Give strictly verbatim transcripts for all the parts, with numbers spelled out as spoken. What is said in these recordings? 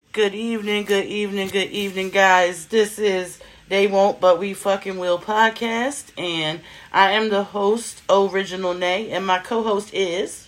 Good evening, good evening, good evening, guys. This is They Won't But We Fucking Will podcast, and I am the host, Original Nay, and my co-host is...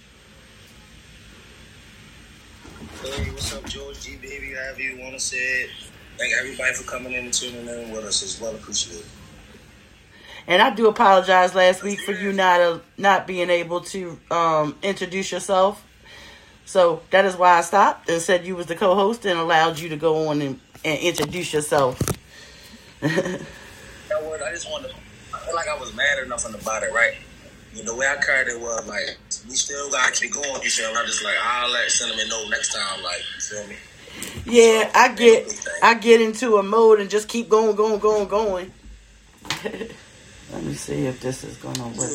Hey, what's up, George G, baby, however you want to say it. Thank everybody for coming in and tuning in with us. It's well appreciated. And I do apologize last week for you not uh, not being able to um, introduce yourself. So that is why I stopped and said you was the co-host and allowed you to go on and, and introduce yourself. You know what? I just wanted to, I feel like I was mad enough about it, right? You know, the way I carried it was like, we still got to keep going, you feel me? I'm just like, I'll let Cinnamon know next time, like, you feel me? Yeah, I get, I get into a mode and just keep going, going, going, going. Let me see if this is going to work.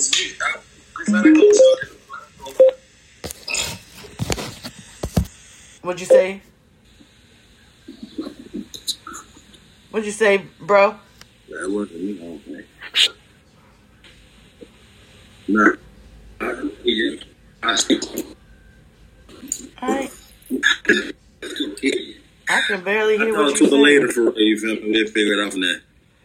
What'd you say? What'd you say, bro? That wasn't me, okay. No. Alright. I can barely hear what you're saying. Later for you, feel me? We'll figure it out from there.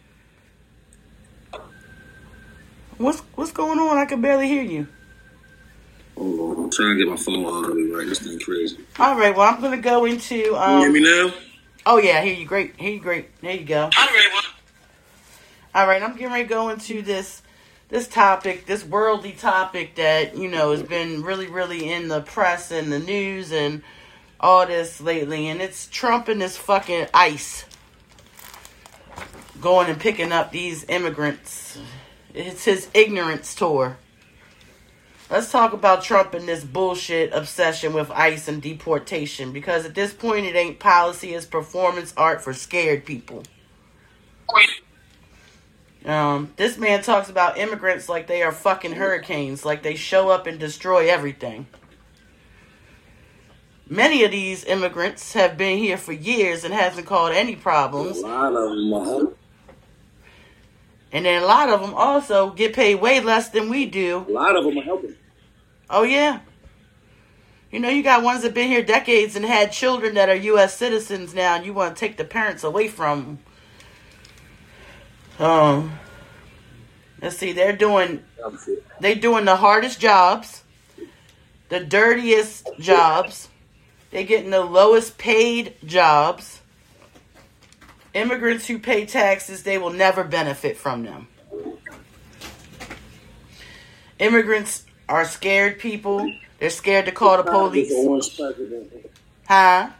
What's what's going on? I can barely hear you. Hold on, I'm trying to get my phone on me right. This thing crazy. All right, well, I'm gonna go into. Um, Can you hear me now? Oh yeah, I hear you great. Hear you great. There you go. I'm ready. All right, I'm getting ready to go into this this topic, this worldly topic that you know has been really, really in the press and the news and all this lately, and it's Trump and this fucking ICE going and picking up these immigrants. It's his ignorance tour. Let's talk about Trump and this bullshit obsession with ICE and deportation. Because at this point, it ain't policy, it's performance art for scared people. Um, this man talks about immigrants like they are fucking hurricanes. Like they show up and destroy everything. Many of these immigrants have been here for years and hasn't caused any problems. A lot of them are. And then a lot of them also get paid way less than we do. A lot of them are helping. Oh, yeah. You know, you got ones that been here decades and had children that are U S citizens now, and you want to take the parents away from them. Um, let's see, they're doing, they doing the hardest jobs, the dirtiest jobs. They're getting the lowest paid jobs. Immigrants who pay taxes, they will never benefit from them. Immigrants are scared people. They're scared to call the police. Huh?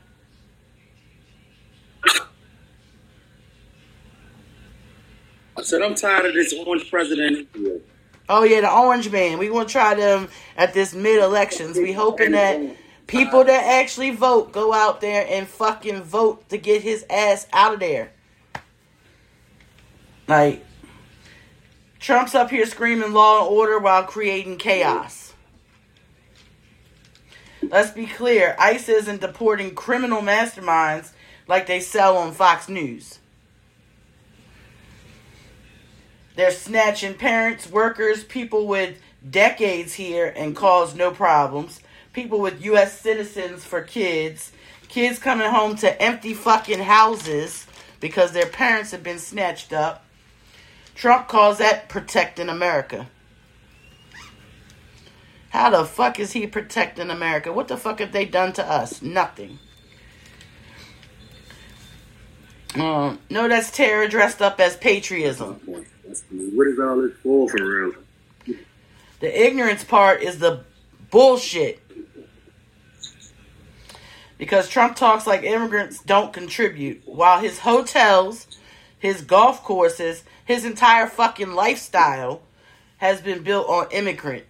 I said, I'm tired of this orange president. Oh, yeah, the orange man. We going to try them at this mid-elections. We hoping that people that actually vote go out there and fucking vote to get his ass out of there. Like, Trump's up here screaming law and order while creating chaos. Let's be clear, ICE isn't deporting criminal masterminds like they sell on Fox News. They're snatching parents, workers, people with decades here and cause no problems. People with U S citizens for kids. Kids coming home to empty fucking houses because their parents have been snatched up. Trump calls that protecting America. How the fuck is he protecting America? What the fuck have they done to us? Nothing. Um, no, that's terror dressed up as patriotism. What is all this for, for real? The ignorance part is the bullshit. Because Trump talks like immigrants don't contribute, while his hotels, his golf courses, his entire fucking lifestyle has been built on immigrant.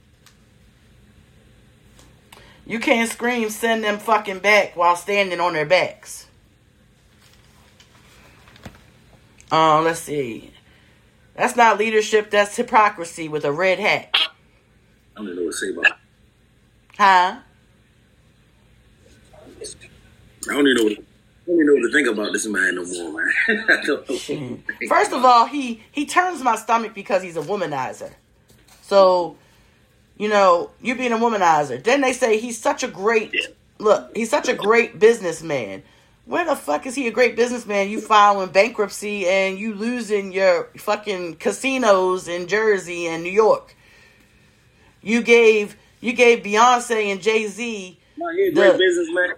You can't scream, send them fucking back while standing on their backs. Uh, let's see. That's not leadership, that's hypocrisy with a red hat. I don't know what to say about it. Huh? I don't even know what, I don't even know what to think about this man no more, man. I don't know. First of all, he, he turns my stomach because he's a womanizer. So, you know, you being a womanizer. Then they say he's such a great look, he's such a great businessman. Where the fuck is he a great businessman? You filing bankruptcy and you losing your fucking casinos in Jersey and New York. You gave you gave Beyonce and Jay-Z. No, he's a great businessman.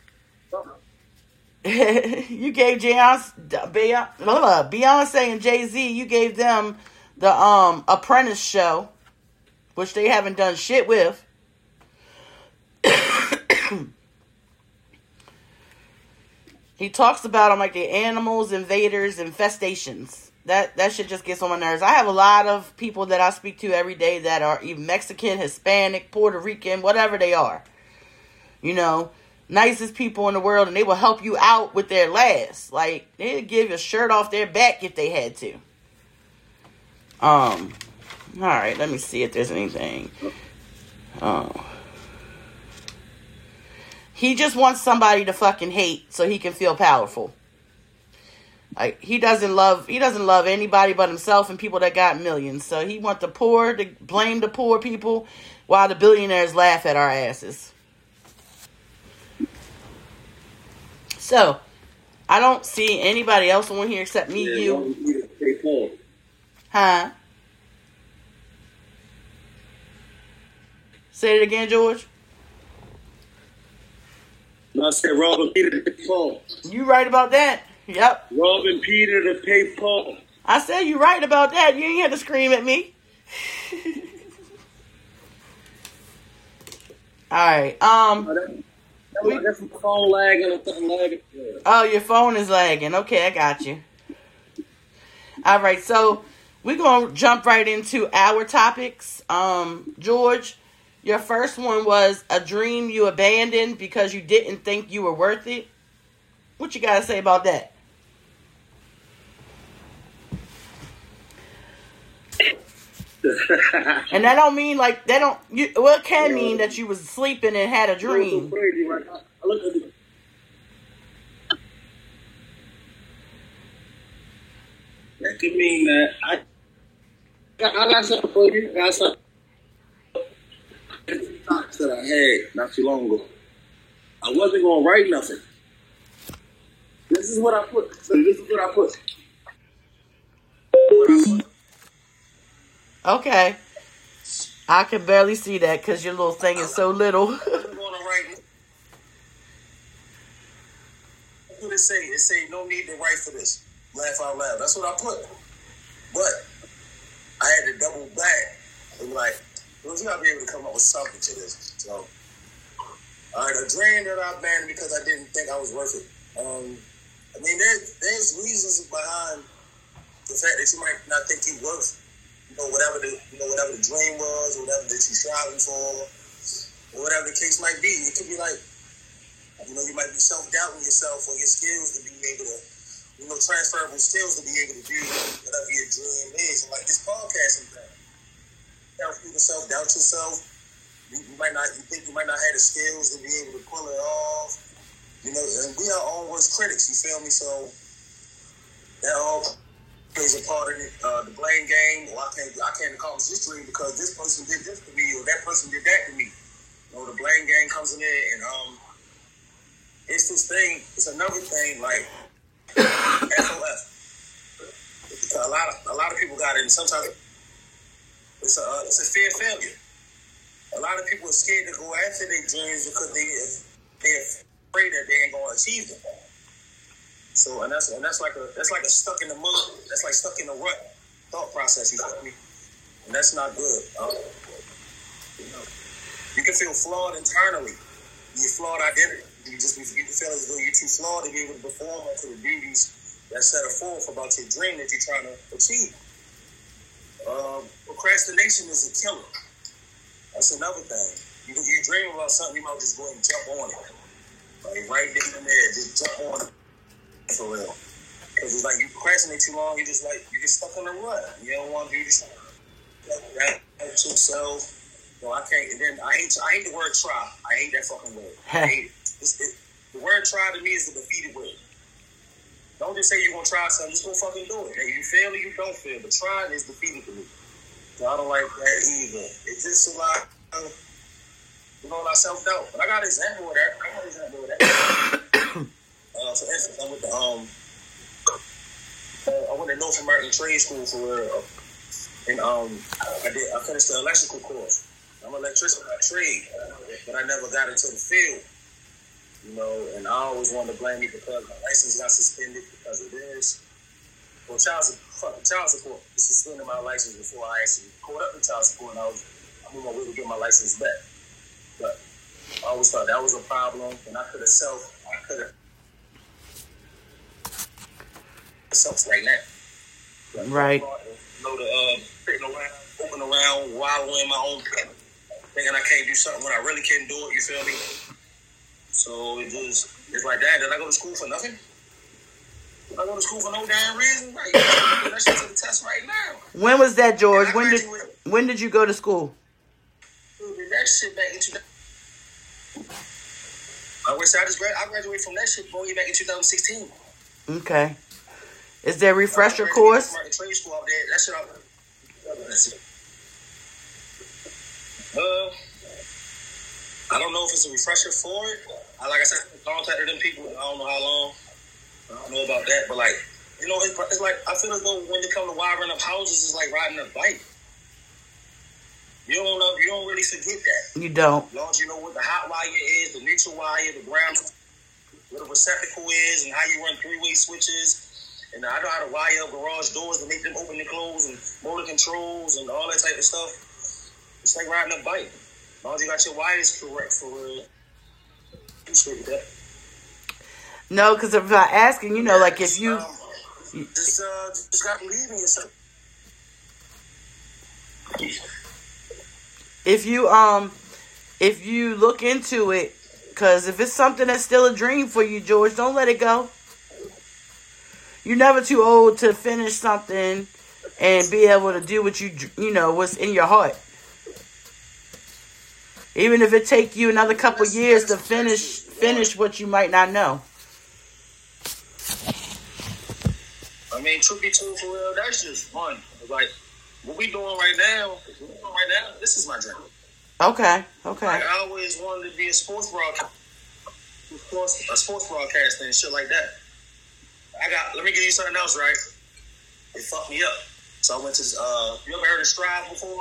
You gave Beyonce, Beyonce and Jay-Z, you gave them the um Apprentice show, which they haven't done shit with. He talks about them like the animals, invaders, infestations. That that shit just gets on my nerves. I have a lot of people that I speak to every day that are even Mexican, Hispanic, Puerto Rican, whatever they are. You know, nicest people in the world, and they will help you out with their last. Like, they'd give a shirt off their back if they had to. Um, all right, let me see if there's anything. Oh. He just wants somebody to fucking hate so he can feel powerful. Like, he doesn't love he doesn't love anybody but himself and people that got millions. So he wants the poor to blame the poor people while the billionaires laugh at our asses. So, I don't see anybody else on here except me, yeah, you. Huh? Say it again, George. I said Robin Peter to pay Paul. You right about that? Yep. Robin Peter to pay Paul. I said you right about that. You ain't had to scream at me. All right. Um. Oh, that, that, we, that's my phone lagging or something lagging. Oh, your phone is lagging. Okay, I got you. All right. So we're gonna jump right into our topics. Um, George. Your first one was a dream you abandoned because you didn't think you were worth it. What you gotta say about that? And that don't mean like that don't. You, well, it can mean that you was sleeping and had a dream. That could mean that I. I got something for you. I got something. Thoughts that I had not too long ago. I wasn't gonna write nothing. This is what I put. So this is what I put. What I put. Okay. I can barely see that because your little thing is so little. I wasn't gonna write. What it say? It say no need to write for this. Laugh out loud. That's what I put. But I had to double back and be like, well, you gotta be able to come up with something to this. So, all right, a dream that I abandoned because I didn't think I was worth it. Um, I mean, there, there's reasons behind the fact that you might not think you're worth, you know, whatever the, you know, whatever the dream was, or whatever that you're striving for, or whatever the case might be. It could be like, you know, you might be self-doubting yourself or your skills to be able to, you know, transferable skills to be able to do whatever your dream is. And like this podcasting thing. Doubt yourself, doubt yourself. You, you might not, you think you might not have the skills to be able to pull it off. You know, and we are our own worst critics. You feel me? So that all plays a part in it. Uh, the blame game. Well, I can't, I can't accomplish this dream because this person did this to me, or that person did that to me. You know, the blame game comes in there, and um, it's this thing. It's another thing like F O F. A lot of a lot of people got it, and sometimes. It's a, uh, it's a fear of failure. A lot of people are scared to go after their dreams because they, they're afraid that they ain't going to achieve them. So, and that's and that's like a that's like a stuck in the mud. That's like stuck in a rut thought process. You feel me? And that's not good. Um, you know, you can feel flawed internally. Your flawed identity. You just you can feel as though you're too flawed to be able to perform up to the duties that set a forth about your dream that you're trying to achieve. Um, procrastination is a killer. That's another thing. You, you dream about something, you might just go and jump on it. Like right there and there, just jump on it. For real. Because it's like you procrastinate too long, you just like, you get stuck in a rut. You don't want to do this. That yourself. No, I can't. And then I hate, I hate the word try. I hate that fucking word. I hate it. It's, it. The word try to me is the defeated word. Don't just say you're going to try something, just go fucking do it. And you fail or you don't fail. But trying is defeated for me. So I don't like that either. It's just a lot of, You know, not self doubt. But I got an example of that. I got an example of that. uh, for instance, I went to um, uh, I went to North American Trade School for real, and um, I did. I finished the electrical course. I'm an electrician by trade, but I never got into the field. You know, and I always wanted to blame me because my license got suspended because of this. Well, child support, child support suspended my license before I actually caught up with child support, and I was I'm on my way to get my license back. But I always thought that was a problem, and I could have self, I could have self right now. But right. You know, the uh, sitting around, moving around, wallowing in my own pit, thinking I can't do something when I really can't do it. You feel me? So it just it's like that. Did I go to school for nothing? Did I go to school for no damn reason? Like, that shit to the test right now. When was that, George? When did when did you go to school? That shit back in two thousand. I wish I just grad. I graduated from that shit, boy, back in two thousand sixteen. Okay. Is there a refresher course? Trade school out there. That shit out there. Uh, I don't know if it's a refresher for it. I, like I said, I contacted them people. I don't know how long. I don't know about that, but like, you know, it's, it's like I feel as though when they come to wiring up houses, it's like riding a bike. You don't know. You don't really forget that. You don't. As long as you know what the hot wire is, the neutral wire, the ground, what the receptacle is, and how you run three-way switches. And I know how to wire up garage doors to make them open and close, and motor controls, and all that type of stuff. It's like riding a bike. As long as you got your wires correct for real, you straight with that. No, because if I'm asking, you know, like if you, um, just uh, just got to believe in yourself. if you um, if you look into it, because if it's something that's still a dream for you, George, don't let it go. You're never too old to finish something and be able to do what you you know what's in your heart. Even if it take you another couple years to finish finish what you might not know. I mean, truth be told, for real, that's just fun. Like, what we doing right now, what we doing right now, this is my dream. Okay, okay. Like, I always wanted to be a sports broadcaster, a sports broadcaster and shit like that. I got, let me give you something else, right? It fucked me up. So I went to, uh, you ever heard of Strive before?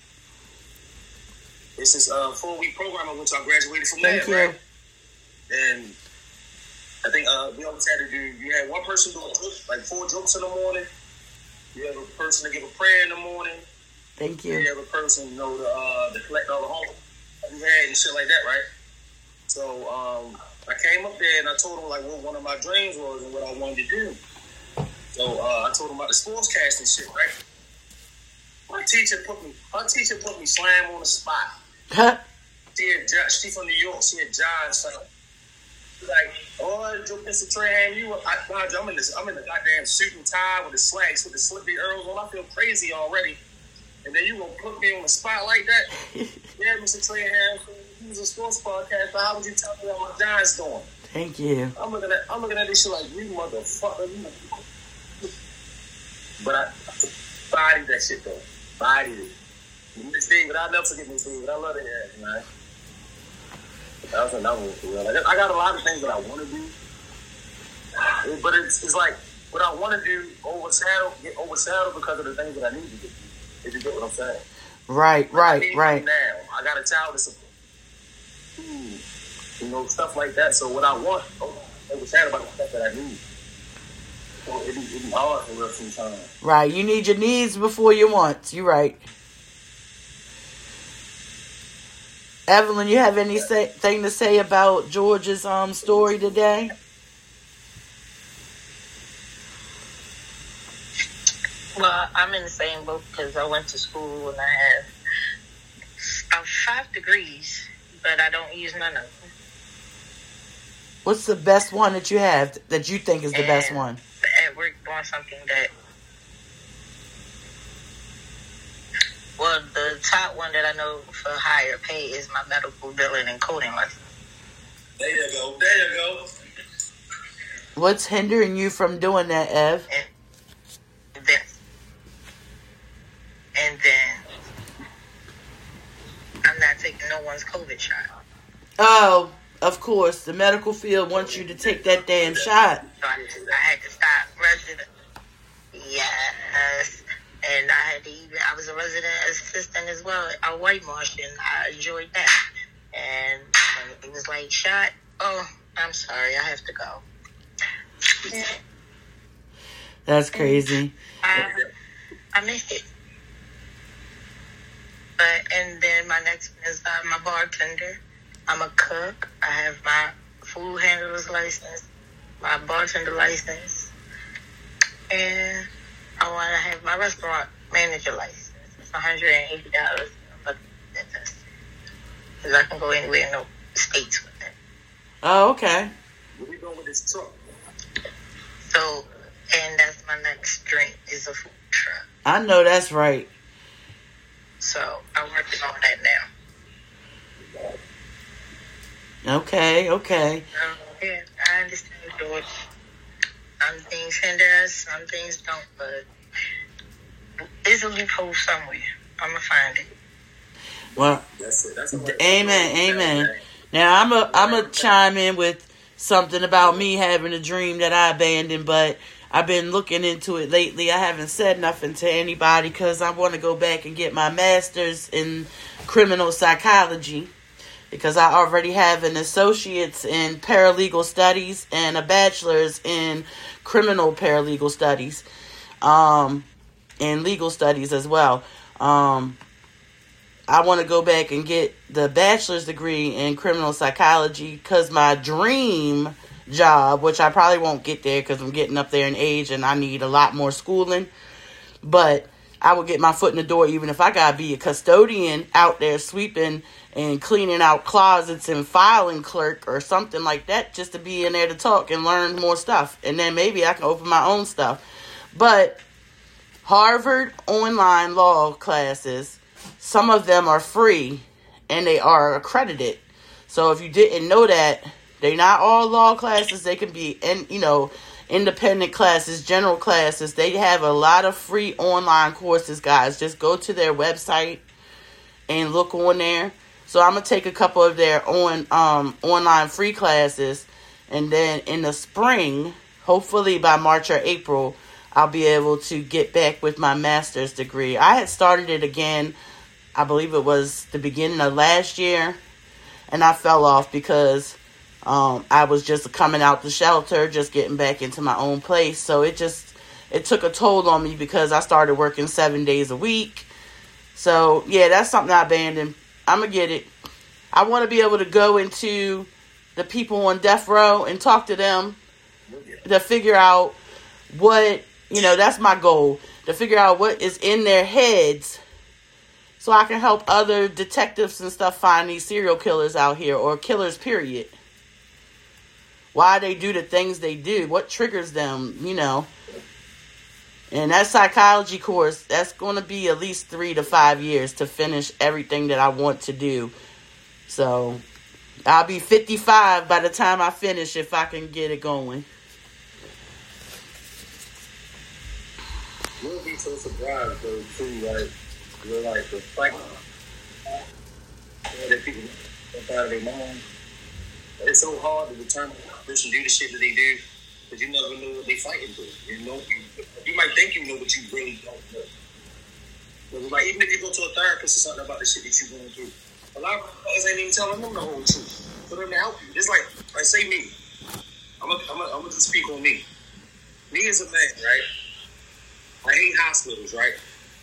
It's this uh, four-week program I went to. I graduated from Thank there, you. right? And I think uh, we always had to do, you had one person do like four jokes in the morning. You have a person to give a prayer in the morning. Thank you. You have a person, you know, to, uh, to collect all the homework you had and shit like that, right? So um, I came up there and I told them like what one of my dreams was and what I wanted to do. So uh, I told them about the sportscasting shit, right? My teacher put me, my teacher put me slam on the spot. Huh? She had, she from New York. She had John. So like, oh, Joe, Mister Trahan, you, I, I'm in this, I'm in the goddamn suit and tie with the slacks with the slippy earls on. I feel crazy already. And then you gonna put me on the spot like that? Yeah, Mister Trahan, he's a sports podcast. How would you tell me how my Giants doing? Thank you. I'm looking at, I'm looking at this shit like you motherfucker. But I bodied that shit though. Bodied it. Miss David, I'll never forget Miss David. I love that ass, man. That was another one for real. Like, I got a lot of things that I want to do, but it's, it's like what I want to do overshadowed, get overshadowed because of the things that I need to do. If you get what I'm saying. Right, right, I right. Now I got a child to support. You know, stuff like that. So what I want overshadowed by the stuff that I need. So it be, it be hard for real sometimes. Right, you need your needs before your wants. You're right. Evelyn, you have anything to say about George's um story today? Well, I'm in the same boat because I went to school and I have uh, five degrees, but I don't use none of them. What's the best one that you have that you think is the and best one? At work, doing something that, well, the top one that I know for higher pay is my medical billing and coding license. There you go. There you go. What's hindering you from doing that, Ev? And then, and then I'm not taking no one's COVID shot. Oh, of course. The medical field wants you to take that damn shot. So I, I had to stop resident. Yes. And I had to even, I was a resident assistant as well, a white marshal, and I enjoyed that. And when it was like, shot, oh, I'm sorry, I have to go. Yeah. That's crazy. I, I missed it. But, and then my next one is uh, my bartender. I'm a cook. I have my food handler's license, my bartender license, and I want to have my restaurant manager license. It's one hundred eighty dollars. But that's because I can go anywhere in the states with it. Oh, okay. Where we going with this truck? So, and that's my next drink is a food truck. I know that's right. So, I'm working on that now. Okay, okay. Um, yeah, I understand, George. Some things hinder us, some things don't, but there's a loophole somewhere. I'm going to find it. Well, That's it. That's a amen, amen. Now, I'm a, I'm a chime in with something about me having a dream that I abandoned, but I've been looking into it lately. I haven't said nothing to anybody because I want to go back and get my master's in criminal psychology, because I already have an associate's in paralegal studies and a bachelor's in criminal paralegal studies, um, and legal studies as well. Um, I want to go back and get the bachelor's degree in criminal psychology because my dream job, which I probably won't get there because I'm getting up there in age and I need a lot more schooling, but I will get my foot in the door even if I gotta be a custodian out there sweeping and cleaning out closets and filing clerk or something like that, just to be in there to talk and learn more stuff. And then maybe I can open my own stuff. But Harvard online law classes, some of them are free and they are accredited. So if you didn't know that, they're not all law classes. They can be, in, you know, independent classes, general classes. They have a lot of free online courses, guys. Just go to their website and look on there. So I'm going to take a couple of their on um, online free classes. And then in the spring, hopefully by March or April, I'll be able to get back with my master's degree. I had started it again, I believe it was the beginning of last year. And I fell off because um, I was just coming out the shelter, just getting back into my own place. So it just, it took a toll on me because I started working seven days a week. So, yeah, that's something I abandoned. I'm going to get it. I want to be able to go into the people on death row and talk to them to figure out what, you know, that's my goal, to figure out what is in their heads so I can help other detectives and stuff find these serial killers out here, or killers, period. Why they do the things they do, what triggers them, you know. And that psychology course, that's going to be at least three to five years to finish everything that I want to do. So, I'll be fifty-five by the time I finish if I can get it going. You'll be so surprised, though, too, like, you're like the fight that people get out of their mind. It's so hard to determine what a person do the shit that they do, because you never know what they fighting for. You know, you, you might think you know, but you really don't know. But like, even if you go to a therapist or something about the shit that you're going through, a lot of us ain't even telling them the whole truth for them to help you. Just like, like say me, I'm gonna I'm I'm just speak on me. Me as a man, right? I hate hospitals, right?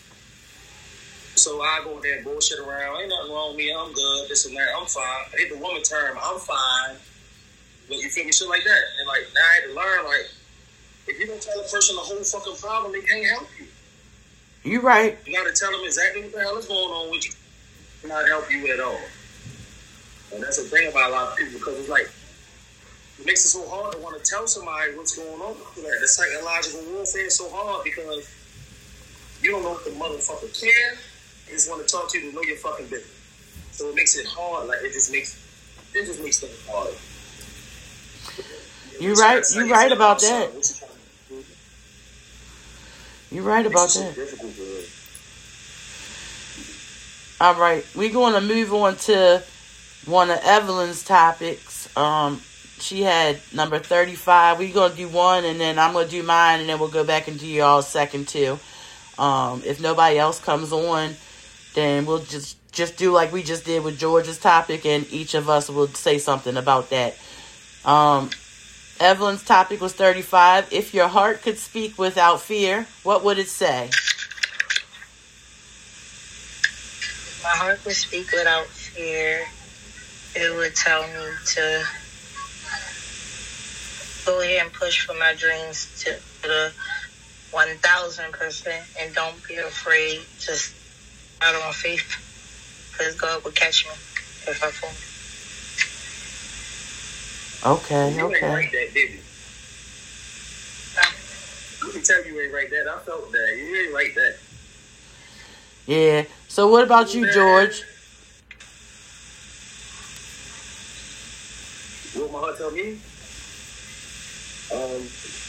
So I go in there and bullshit around. Ain't nothing wrong with me. I'm good. This and that. I'm fine. I hate the woman term. I'm fine. But you feel me? Shit like that. And like, now I had to learn, like, if you don't tell a person the whole fucking problem, they can't help you. You right. You gotta tell them exactly what the hell is going on with you. Not help you at all. And that's the thing about a lot of people, because it's like, it makes it so hard to want to tell somebody what's going on. Like, the psychological warfare is so hard because you don't know if the motherfucker care. They just want to talk to you to know your fucking business. So it makes it hard. Like, it just makes it just makes things hard. You're right. You're right about that. You're right about that. All right, we're going to move on to one of Evelyn's topics. Um, she had number thirty-five. We're going to do one, and then I'm going to do mine, and then we'll go back and do y'all's second two. Um, if nobody else comes on, then we'll just, just do like we just did with George's topic, and each of us will say something about that. Um, Evelyn's topic was thirty-five. If your heart could speak without fear, what would it say? My heart would speak without fear. It would tell me to go ahead and push for my dreams to the one thousand percent, and don't be afraid. Just out on faith, because God will catch me if I fall. Okay, you okay. You ain't write that, did you? You can tell you ain't write that. I felt that. You ain't write that. Yeah. So what about you, George? What my heart tell me? Um,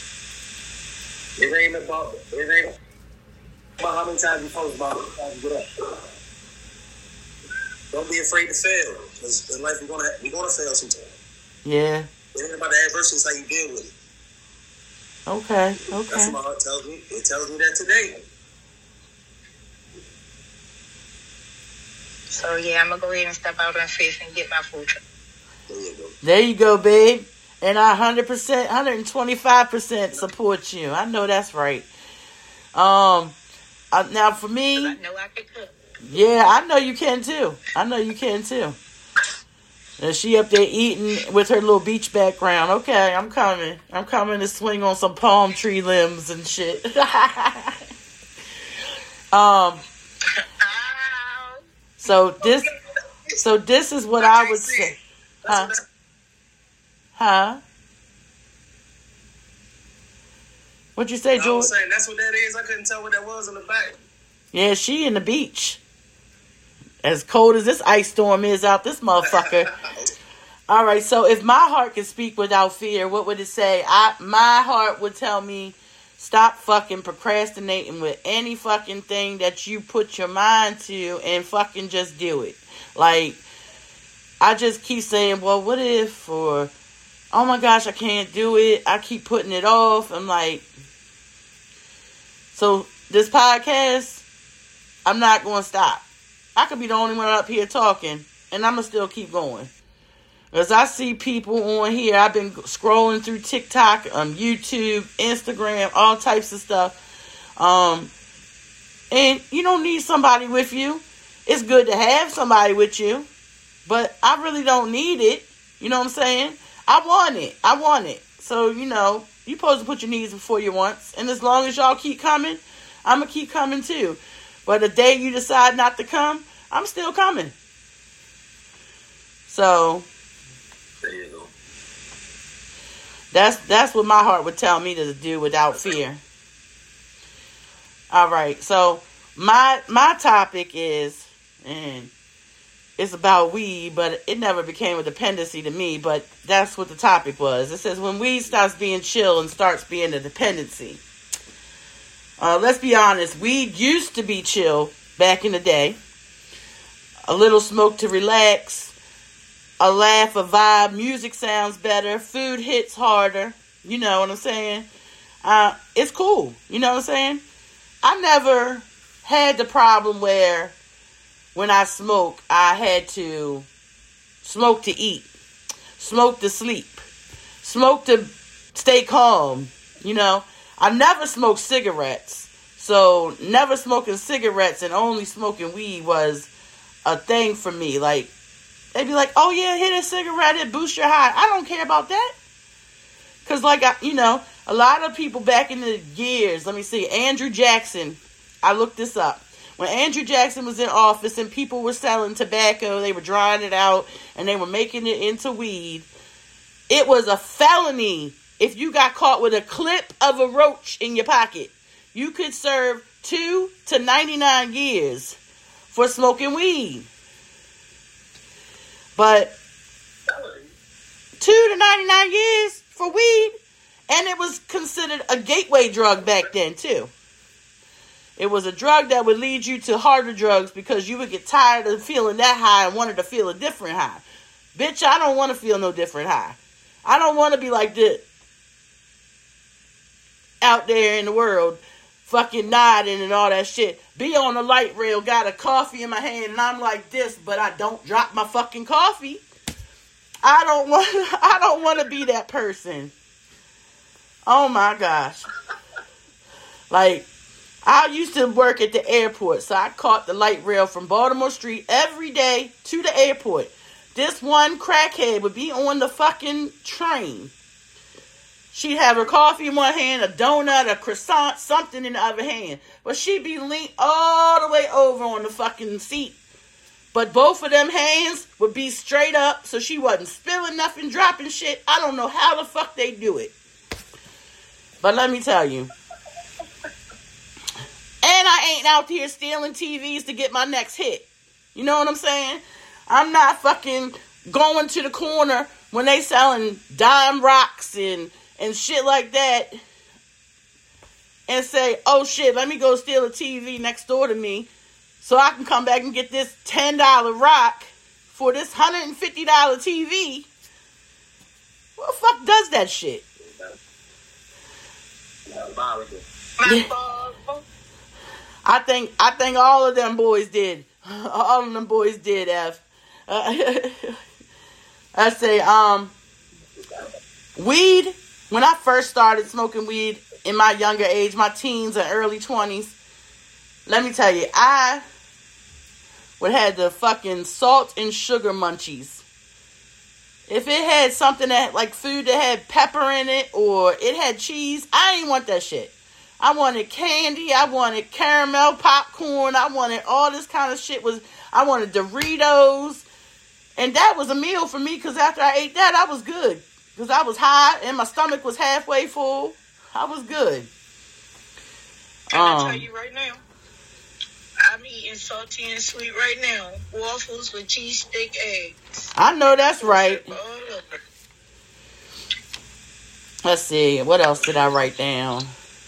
it ain't about it ain't about how many times you post, about how many times you get up. Don't be afraid to fail, because in life we're gonna we're gonna fail sometimes. Yeah. It ain't about the adversity, it's how you deal with it. Okay, okay. That's what my heart tells me. It tells me that today. So yeah, I'm gonna go ahead and step out on faith and get my food truck. There you go. There you go, babe. And I one hundred percent, one hundred twenty-five percent support you. I know that's right. Um, uh, now for me, I know I can cook. Yeah, I know you can too. I know you can too. And she up there eating with her little beach background. Okay, I'm coming. I'm coming to swing on some palm tree limbs and shit. um. So this, so this is what I, I would say. Huh? Huh? What'd you say, George? I was saying that's what that is. I couldn't tell what that was in the back. Yeah, she in the beach. As cold as this ice storm is out this motherfucker. All right, so if my heart could speak without fear, what would it say? I my heart would tell me, stop fucking procrastinating with any fucking thing that you put your mind to, and fucking just do it. Like, I just keep saying, well, what if, or, oh my gosh, I can't do it. I keep putting it off. I'm like, so this podcast, I'm not going to stop. I could be the only one up here talking, and I'm going to still keep going. Because I see people on here, I've been scrolling through TikTok, um, YouTube, Instagram, all types of stuff. Um, and you don't need somebody with you. It's good to have somebody with you, but I really don't need it. You know what I'm saying? I want it. I want it. So, you know, you're supposed to put your needs before your wants. And as long as y'all keep coming, I'm going to keep coming too. But the day you decide not to come, I'm still coming. So, there you go. That's that's what my heart would tell me to do without fear. All right, so my my topic is, and it's about weed, but it never became a dependency to me. But that's what the topic was. It says when weed stops being chill and starts being a dependency. Uh, let's be honest, weed used to be chill back in the day. A little smoke to relax. A laugh, a vibe, music sounds better, food hits harder. You know what I'm saying? Uh, it's cool. You know what I'm saying? I never had the problem where when I smoke, I had to smoke to eat, smoke to sleep, smoke to stay calm. You know, I never smoked cigarettes. So never smoking cigarettes and only smoking weed was a thing for me. Like, they'd be like, oh yeah, hit a cigarette, it boosts your high. I don't care about that. Because, like, I, you know, a lot of people back in the years, let me see, Andrew Jackson, I looked this up. When Andrew Jackson was in office and people were selling tobacco, they were drying it out, and they were making it into weed, it was a felony if you got caught with a clip of a roach in your pocket. You could serve two to ninety-nine years for smoking weed. But two to ninety-nine years for weed, and it was considered a gateway drug back then too. It was a drug that would lead you to harder drugs because you would get tired of feeling that high and wanted to feel a different high. Bitch, I don't want to feel no different high. I don't want to be like this out there in the world, fucking nodding and all that shit. Be on the light rail, got a coffee in my hand, and I'm like this, but I don't drop my fucking coffee. I don't want. I don't want to be that person. Oh my gosh! Like, I used to work at the airport, so I caught the light rail from Baltimore Street every day to the airport. This one crackhead would be on the fucking train. She'd have her coffee in one hand, a donut, a croissant, something in the other hand. But she'd be leaned all the way over on the fucking seat. But both of them hands would be straight up, so she wasn't spilling nothing, dropping shit. I don't know how the fuck they do it. But let me tell you. And I ain't out here stealing T Vs to get my next hit. You know what I'm saying? I'm not fucking going to the corner when they selling dime rocks and, and shit like that and say, oh shit, let me go steal a T V next door to me so I can come back and get this ten dollar rock for this one hundred fifty dollar T V. Who the fuck does that shit? I think I think all of them boys did. All of them boys did, F. Uh, I say, um, weed, when I first started smoking weed in my younger age, my teens and early twenties, let me tell you, I would have the fucking salt and sugar munchies. If it had something that, like food that had pepper in it or it had cheese, I didn't want that shit. I wanted candy. I wanted caramel popcorn. I wanted all this kind of shit. Was I wanted Doritos. And that was a meal for me because after I ate that, I was good. Because I was high and my stomach was halfway full. I was good. Can um, I tell you right now? I'm eating salty and sweet right now. Waffles with cheese stick eggs. I know that's right. Let's see. What else did I write down?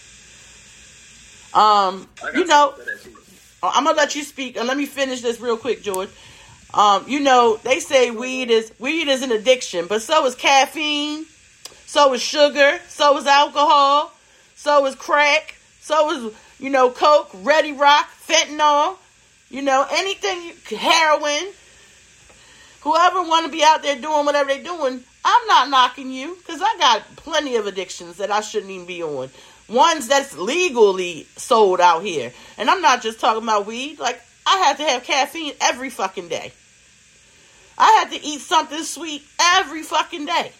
Um, you know, I'm going to let you speak. And let me finish this real quick, George. Um, you know, they say weed is weed is an addiction, but so is caffeine, so is sugar, so is alcohol, so is crack, so is, you know, coke, Ready Rock, fentanyl, you know, anything, heroin. Whoever want to be out there doing whatever they're doing, I'm not knocking you because I got plenty of addictions that I shouldn't even be on. Ones that's legally sold out here. And I'm not just talking about weed. Like, I had to have caffeine every fucking day. I had to eat something sweet every fucking day.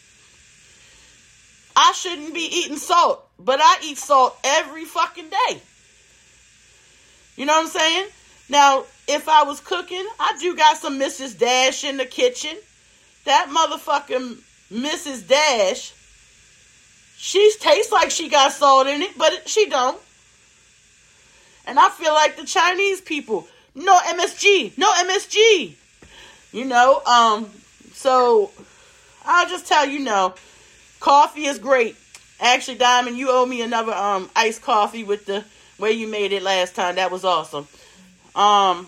I shouldn't be eating salt, but I eat salt every fucking day. You know what I'm saying? Now, if I was cooking, I do got some Missus Dash in the kitchen. That motherfucking Missus Dash, she tastes like she got salt in it, but she don't. And I feel like the Chinese people, no M S G, no M S G. You know, um, so I'll just tell you, no, coffee is great. Actually, Diamond, you owe me another um iced coffee with the way you made it last time. That was awesome. Um,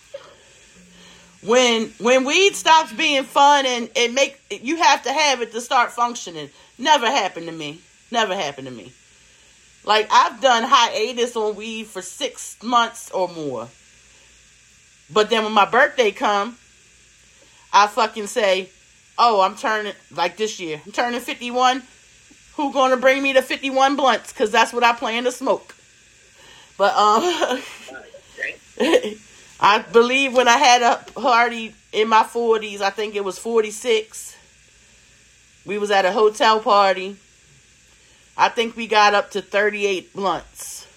when when weed stops being fun and it make you have to have it to start functioning. Never happened to me. Never happened to me. Like, I've done hiatus on weed for six months or more. But then when my birthday come, I fucking say, oh, I'm turning, like this year, I'm turning fifty-one. Who gonna bring me the fifty-one blunts? Because that's what I plan to smoke. But, um, I believe when I had a party in my forties, I think it was forty-six. We was at a hotel party. I think we got up to thirty-eight blunts.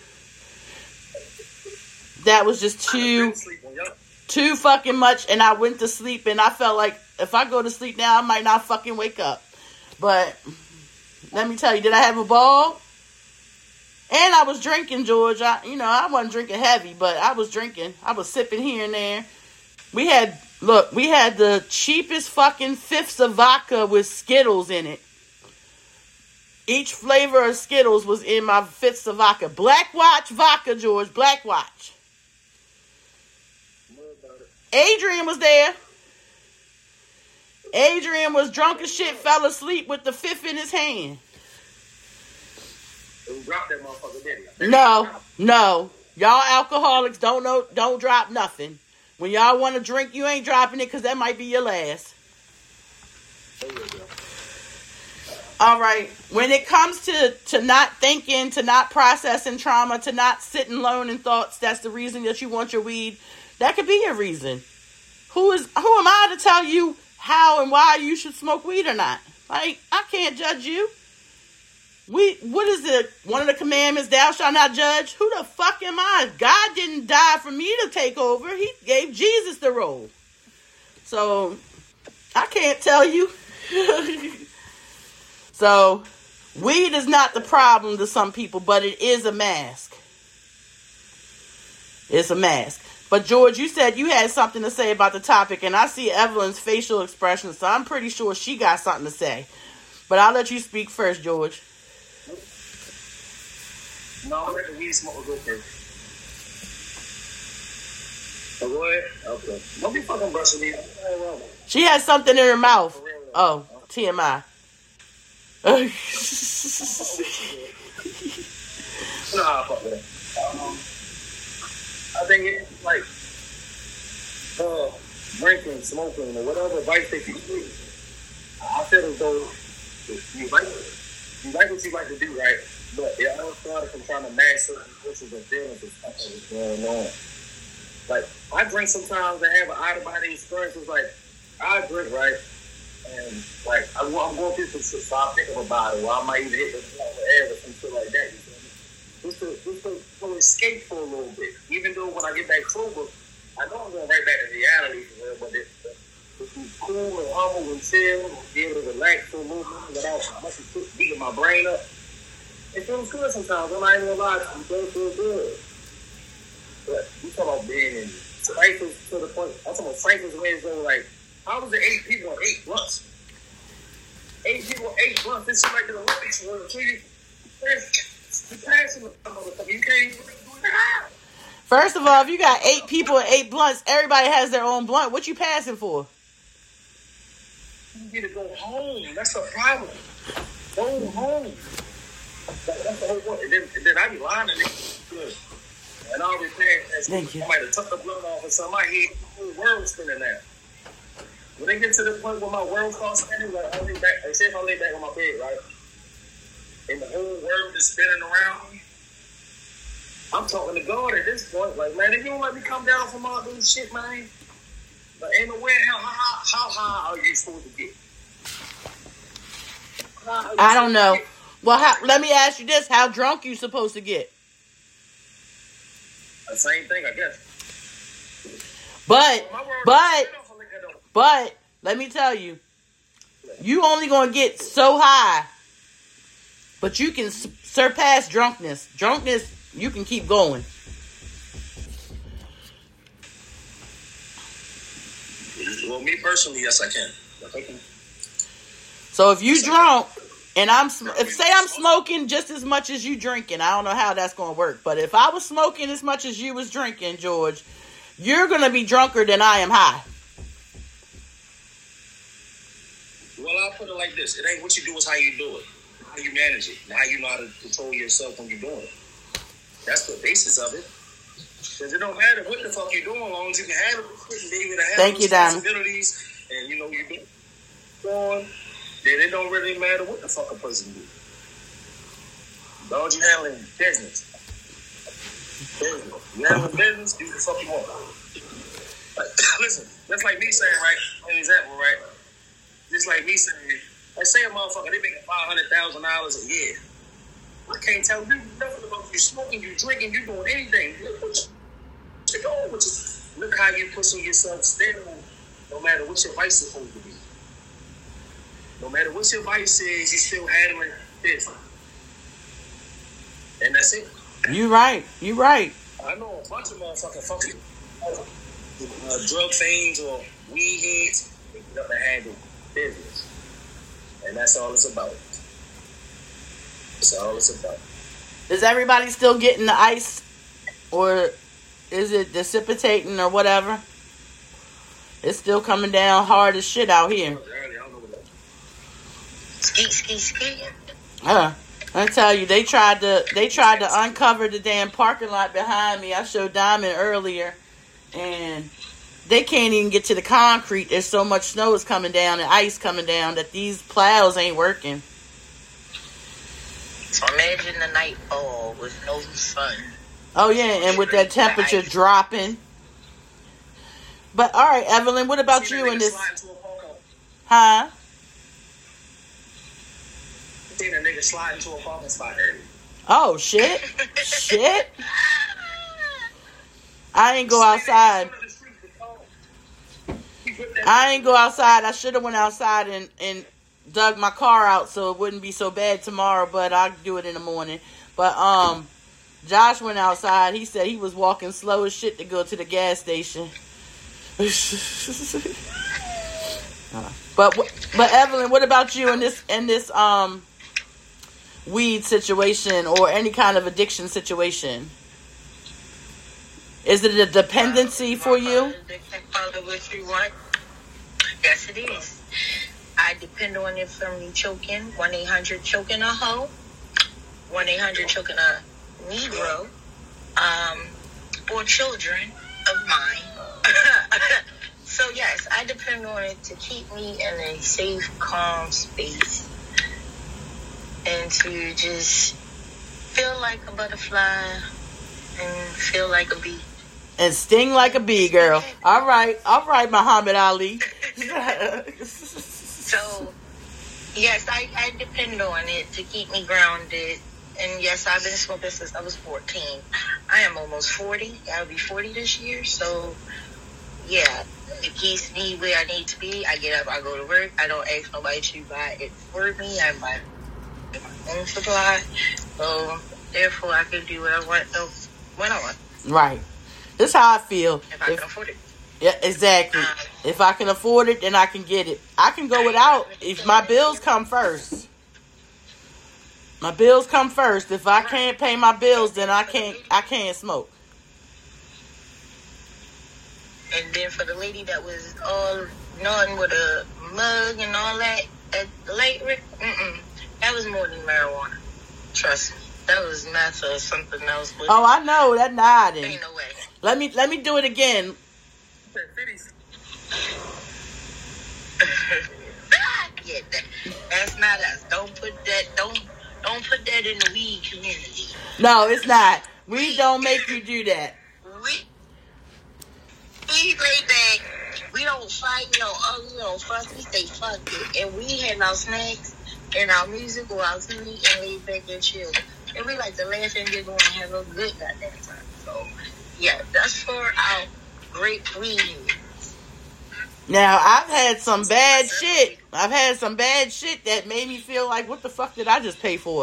That was just too, too fucking much. And I went to sleep and I felt like if I go to sleep now, I might not fucking wake up. But let me tell you, did I have a ball? And I was drinking, George. I, you know, I wasn't drinking heavy, but I was drinking. I was sipping here and there. We had, look, we had the cheapest fucking fifths of vodka with Skittles in it. Each flavor of Skittles was in my fifths of vodka. Black Watch vodka, George. Black Watch. Adrian was there. Adrian was drunk as shit, fell asleep with the fifth in his hand. We dropped that motherfucker, didn't we? No, no. Y'all alcoholics don't know, don't drop nothing. When y'all want to drink, you ain't dropping it because that might be your last. All right. When it comes to, to not thinking, to not processing trauma, to not sitting alone in thoughts, that's the reason that you want your weed. That could be a reason. Who is who am I to tell you how and why you should smoke weed or not? Like, I can't judge you. We what is it? One of the commandments, thou shalt not judge. Who the fuck am I? God didn't die for me to take over. He gave Jesus the role. So I can't tell you. So, weed is not the problem to some people, but it is a mask. It's a mask. But, George, you said you had something to say about the topic, and I see Evelyn's facial expression, so I'm pretty sure she got something to say. But I'll let you speak first, George. No, I'm letting the weed smoke go first. Oh, go ahead. Okay. Don't be fucking brushing me. She has something in her mouth. Oh, T M I. Nah, fuck that. Um, I think it's like uh, drinking, smoking, or whatever vice that you do. I feel as though you like you like what you like to do, right? But it all started from trying to match certain emotions and feelings and stuff that was going on. Like I drink sometimes and have an out of body experience. It's like I drink, right? And like I, I'm going through some shit, so I think about it, or I might even hit the floor or some shit like that. You feel me? Just to, just to, to escape for a little bit. Even though when I get back sober, I know I'm going right back to reality, but it's to be cool and humble and chill, and be able to relax for a little bit without much beating my brain up. It feels good sometimes. I'm not even gonna lie to you, it does feel good. But you talk about being in cycles to the point. I'm talking about cycles where it's going like. How was it eight people on eight blunts? Eight people on eight blunts. This is like the Olympics. Where you passing the motherfucker. You can't even do it. First of all, if you got eight people and eight blunts, everybody has their own blunt. What you passing for? You get to go home. That's the problem. Go home. That, that's the whole point. And then, and then I be lying and it's good. And I'll be paying. Thank you. I might have took the blunt off or something. My head, the whole world's spinning there. When they get to the point where my world starts spinning, like I lay back, like say if I lay back on my bed, right, and the whole world is spinning around me, I'm talking to God at this point. Like, man, if you don't let me come down from all this shit, man, but ain't no way how, how, how high are you supposed to get? I don't know. Well, how, let me ask you this: how drunk you supposed to get? The same thing, I guess. But, but. But, let me tell you, you only going to get so high, but you can s- surpass drunkenness. Drunkenness, you can keep going. Well, me personally, yes, I can. Yes, I can. So if you drunk, and I'm, sm- if say I'm smoking just as much as you drinking, I don't know how that's going to work. But if I was smoking as much as you was drinking, George, you're going to be drunker than I am high. Well, I'll put it like this. It ain't what you do, it's how you do it. How you manage it. And how you know how to control yourself when you're doing it. That's the basis of it. Because it don't matter what the fuck you're doing, as long as you can handle it and be able to handle Thank you, responsibilities and you know you do going, then it don't really matter what the fuck a person do. As long as you handling business. Business. You handling business, do the fuck you want. Like, listen, that's like me saying, right, an example, right? Just like me saying, like say a motherfucker, they making five hundred thousand dollars a year. I can't tell you nothing about you smoking, you drinking, you doing anything. Look what you doing with you. Look how you pushing yourself still, no matter what your vice is supposed to be. No matter what your vice is, you still handling this. And that's it. You right. You right. I know a bunch of motherfucking fucking uh, drug fiends or weed heads. They get up and handle business. And that's all it's about. That's all it's about. Is everybody still getting the ice? Or is it dissipating or whatever? It's still coming down hard as shit out here. Skeet, skeet, skeet. Uh, I tell you, they tried to they tried to uncover the damn parking lot behind me. I showed Diamond earlier, and they can't even get to the concrete. There's so much snow is coming down and ice coming down that these plows ain't working. So imagine the nightfall with no sun. Oh yeah, and with that temperature dropping. But all right, Evelyn, what about you in this? Huh? Seen a nigga slide into a parking spot early. Oh shit! Shit! I ain't go outside. I ain't go outside. I should have went outside and, and dug my car out so it wouldn't be so bad tomorrow, but I'll do it in the morning. But um, Josh went outside. He said he was walking slow as shit to go to the gas station. but but Evelyn, what about you in this in this um weed situation or any kind of addiction situation? Is it a dependency for you? What you want? Yes, it is. I depend on it from me choking. one eight hundred choking a hoe. one eight hundred choking a Negro. Um, or children of mine. So, yes, I depend on it to keep me in a safe, calm space. And to just feel like a butterfly and feel like a bee. And sting like a bee, girl. All right. All right, Muhammad Ali. So, yes, I, I depend on it to keep me grounded. And, yes, I've been smoking since I was fourteen. I am almost forty. I'll be forty this year. So, yeah, it keeps me where I need to be. I get up, I go to work. I don't ask nobody to buy it for me. I buy my own supply. So, therefore, I can do what I want when I want. Right. This is how I feel. If I if, can afford it. Yeah, exactly. Um, if I can afford it, then I can get it. I can go without if my bills come first. My bills come first. If I can't pay my bills, then I can't I can't smoke. And then for the lady that was all gnawing with a mug and all that at the late, mm-mm, that was more than marijuana. Trust me. That was meth or something else. Oh, I know. That nodding. Ain't no way. Let me, let me do it again. Yeah, that, that's not us. Don't put that, don't, don't put that in the weed community. No, it's not. We don't make you do that. We, we lay back. We don't fight, we don't argue, we don't fuss. We say fuck it. And we have our snacks and our music or our T V and lay back and chill. And we like to laugh and get going and have a good goddamn time. So, yeah, that's for our great weed. Now, I've had some bad shit. I've had some bad shit that made me feel like, what the fuck did I just pay for?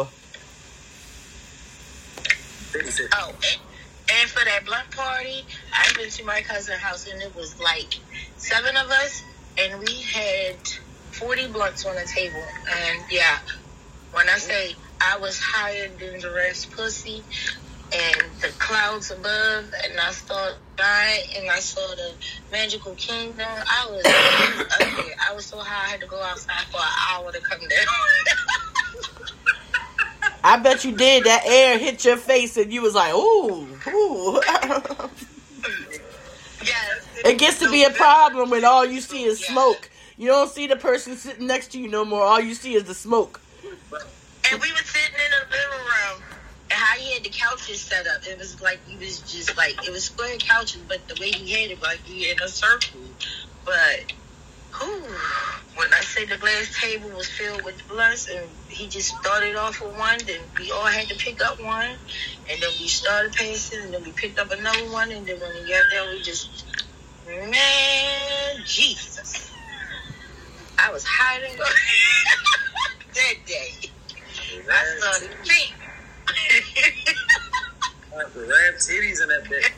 Oh, and, and for that blunt party, I've been to my cousin's house and it was like seven of us and we had forty blunts on the table. And yeah, when I say I was higher than Giraffe's pussy and the clouds above, and I saw God and I saw the magical kingdom. I was up there. I was so high I had to go outside for an hour to come down. I bet you did. That air hit your face and you was like, ooh, ooh. Yes. It gets to be a problem when all you see is smoke. You don't see the person sitting next to you no more. All you see is the smoke. And we were sitting in the living room, and how he had the couches set up, it was like he was just like, it was square couches, but the way he had it, like he in a circle. But, whew, when I say the glass table was filled with blunts, and he just started off with one, then we all had to pick up one, and then we started passing, and then we picked up another one, and then when we got there, we just, man, Jesus. I was hiding that day. I started pink. The red titties in that bitch.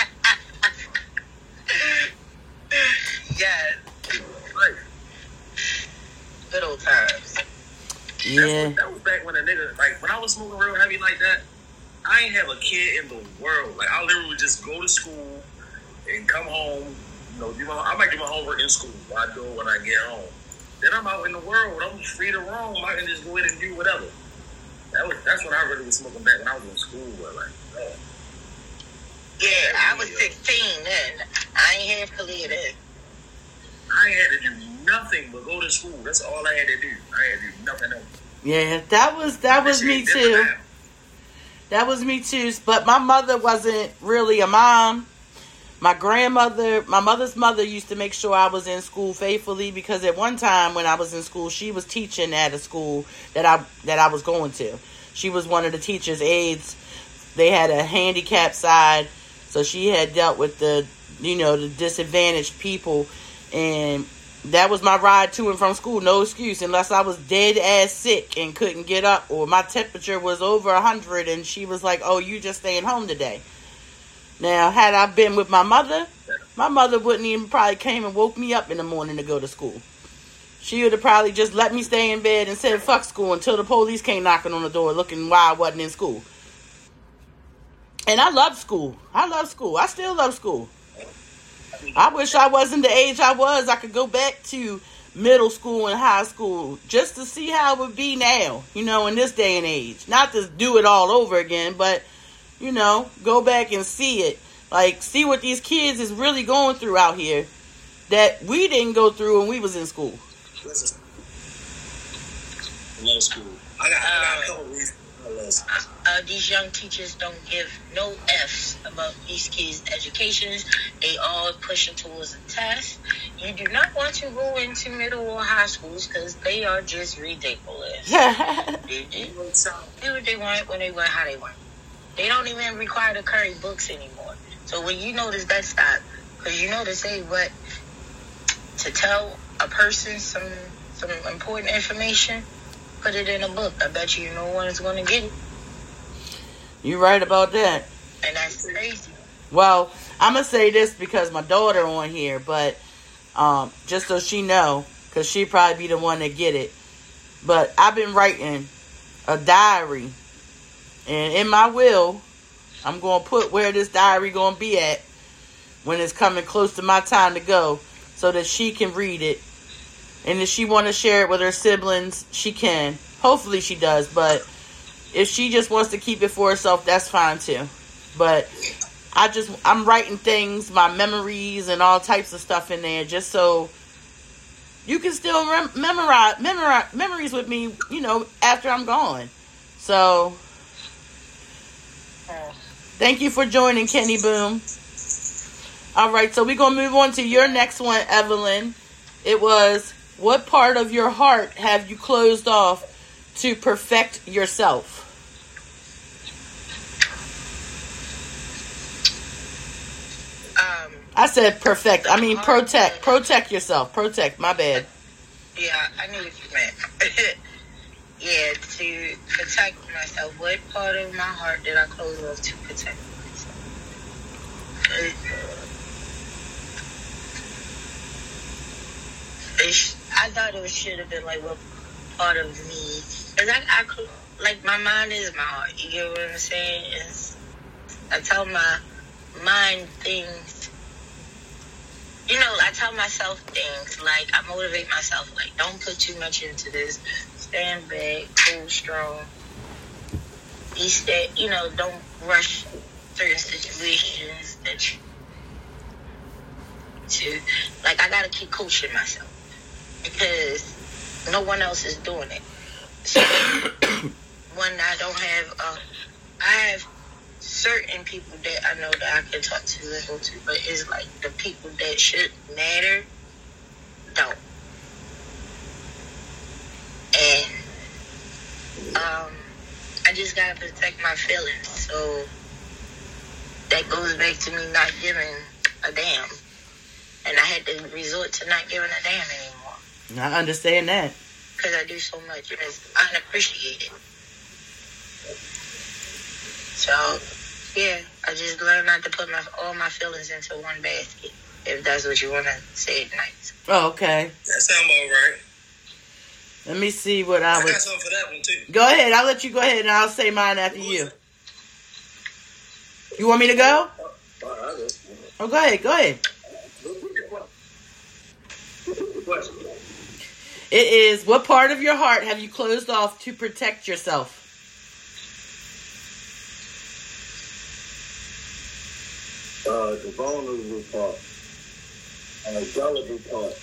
Yes. Right. Good old times. Yeah. What, that was back when a nigga, like, when I was smoking real heavy like that, I ain't have a kid in the world. Like, I literally would just go to school and come home, you know, do my, I might do my homework in school. I do it when I get home. Then I'm out in the world. I'm free to roam. I can just go in and do whatever. That was that's when I really was smoking back when I was in school. But like, man. Yeah, I was sixteen then. I ain't had Khalid then. I ain't had to do nothing but go to school. That's all I had to do. I had to do nothing else. Yeah, that was that was me too. That was me too. But my mother wasn't really a mom. My grandmother, my mother's mother used to make sure I was in school faithfully, because at one time when I was in school, she was teaching at a school that I that I was going to. She was one of the teachers' aides. They had a handicap side, so she had dealt with the, you know, the disadvantaged people, and that was my ride to and from school. No excuse, unless I was dead ass sick and couldn't get up, or my temperature was over a hundred, and she was like, "Oh, you just staying home today." Now, had I been with my mother, my mother wouldn't even probably came and woke me up in the morning to go to school. She would have probably just let me stay in bed and said, fuck school, until the police came knocking on the door looking why I wasn't in school. And I love school. I love school. I still love school. I wish I wasn't the age I was. I could go back to middle school and high school just to see how it would be now, you know, in this day and age. Not to do it all over again, but you know, go back and see it. Like, see what these kids is really going through out here that we didn't go through when we was in school. Another school. I got, I got a couple reasons. Uh, uh, these young teachers don't give no F's about these kids' educations. They all pushing towards a test. You do not want to go into middle or high schools because they are just ridiculous. they, they, do what they want, when they want, how they want. They don't even require to carry books anymore. So when you notice that, stop. Because you know to say what, to tell a person some some important information, put it in a book. I bet you no one is going to get it. You're right about that. And that's crazy. Well, I'm going to say this because my daughter on here, but um, just so she know, because she probably be the one that get it. But I've been writing a diary. And in my will, I'm going to put where this diary going to be at when it's coming close to my time to go, so that she can read it. And if she want to share it with her siblings, she can. Hopefully she does. But if she just wants to keep it for herself, that's fine too. But I just, I'm writing things, my memories and all types of stuff in there, just so you can still rem- memorize, memorize memories with me, you know, after I'm gone. So thank you for joining, Kenny Boom. All right, so we're going to move on to your next one, Evelyn. It was, what part of your heart have you closed off to perfect yourself? Um, I said perfect. I mean protect. Protect yourself. Protect. My bad. Yeah, I knew what you meant. Yeah, to protect myself. What part of my heart did I close off to protect myself? It, it, I thought it should have been like, what part of me? Because I, I, like, my mind is my heart. You get what I'm saying? It's, I tell my mind things. You know, I tell myself things. Like, I motivate myself. Like, don't put too much into this. Stand back, hold strong. Be steady, you know, don't rush certain situations that you to. Like, I gotta keep coaching myself because no one else is doing it. So when I don't have, uh, I have certain people that I know that I can talk to and go to, but it's like the people that should matter don't. And um, I just gotta protect my feelings. So that goes back to me not giving a damn. And I had to resort to not giving a damn anymore. I understand that. Because I do so much and it's unappreciated. So, yeah, I just learned not to put my all my feelings into one basket. If that's what you want to say it nice. Oh, okay. That sound about right. Let me see what I, I would... got something for that one, too. Go ahead. I'll let you go ahead and I'll say mine after you. You want me to go? Oh, go ahead. Go ahead. It is, what part of your heart have you closed off to protect yourself? Uh, the vulnerable part. And the gullible part.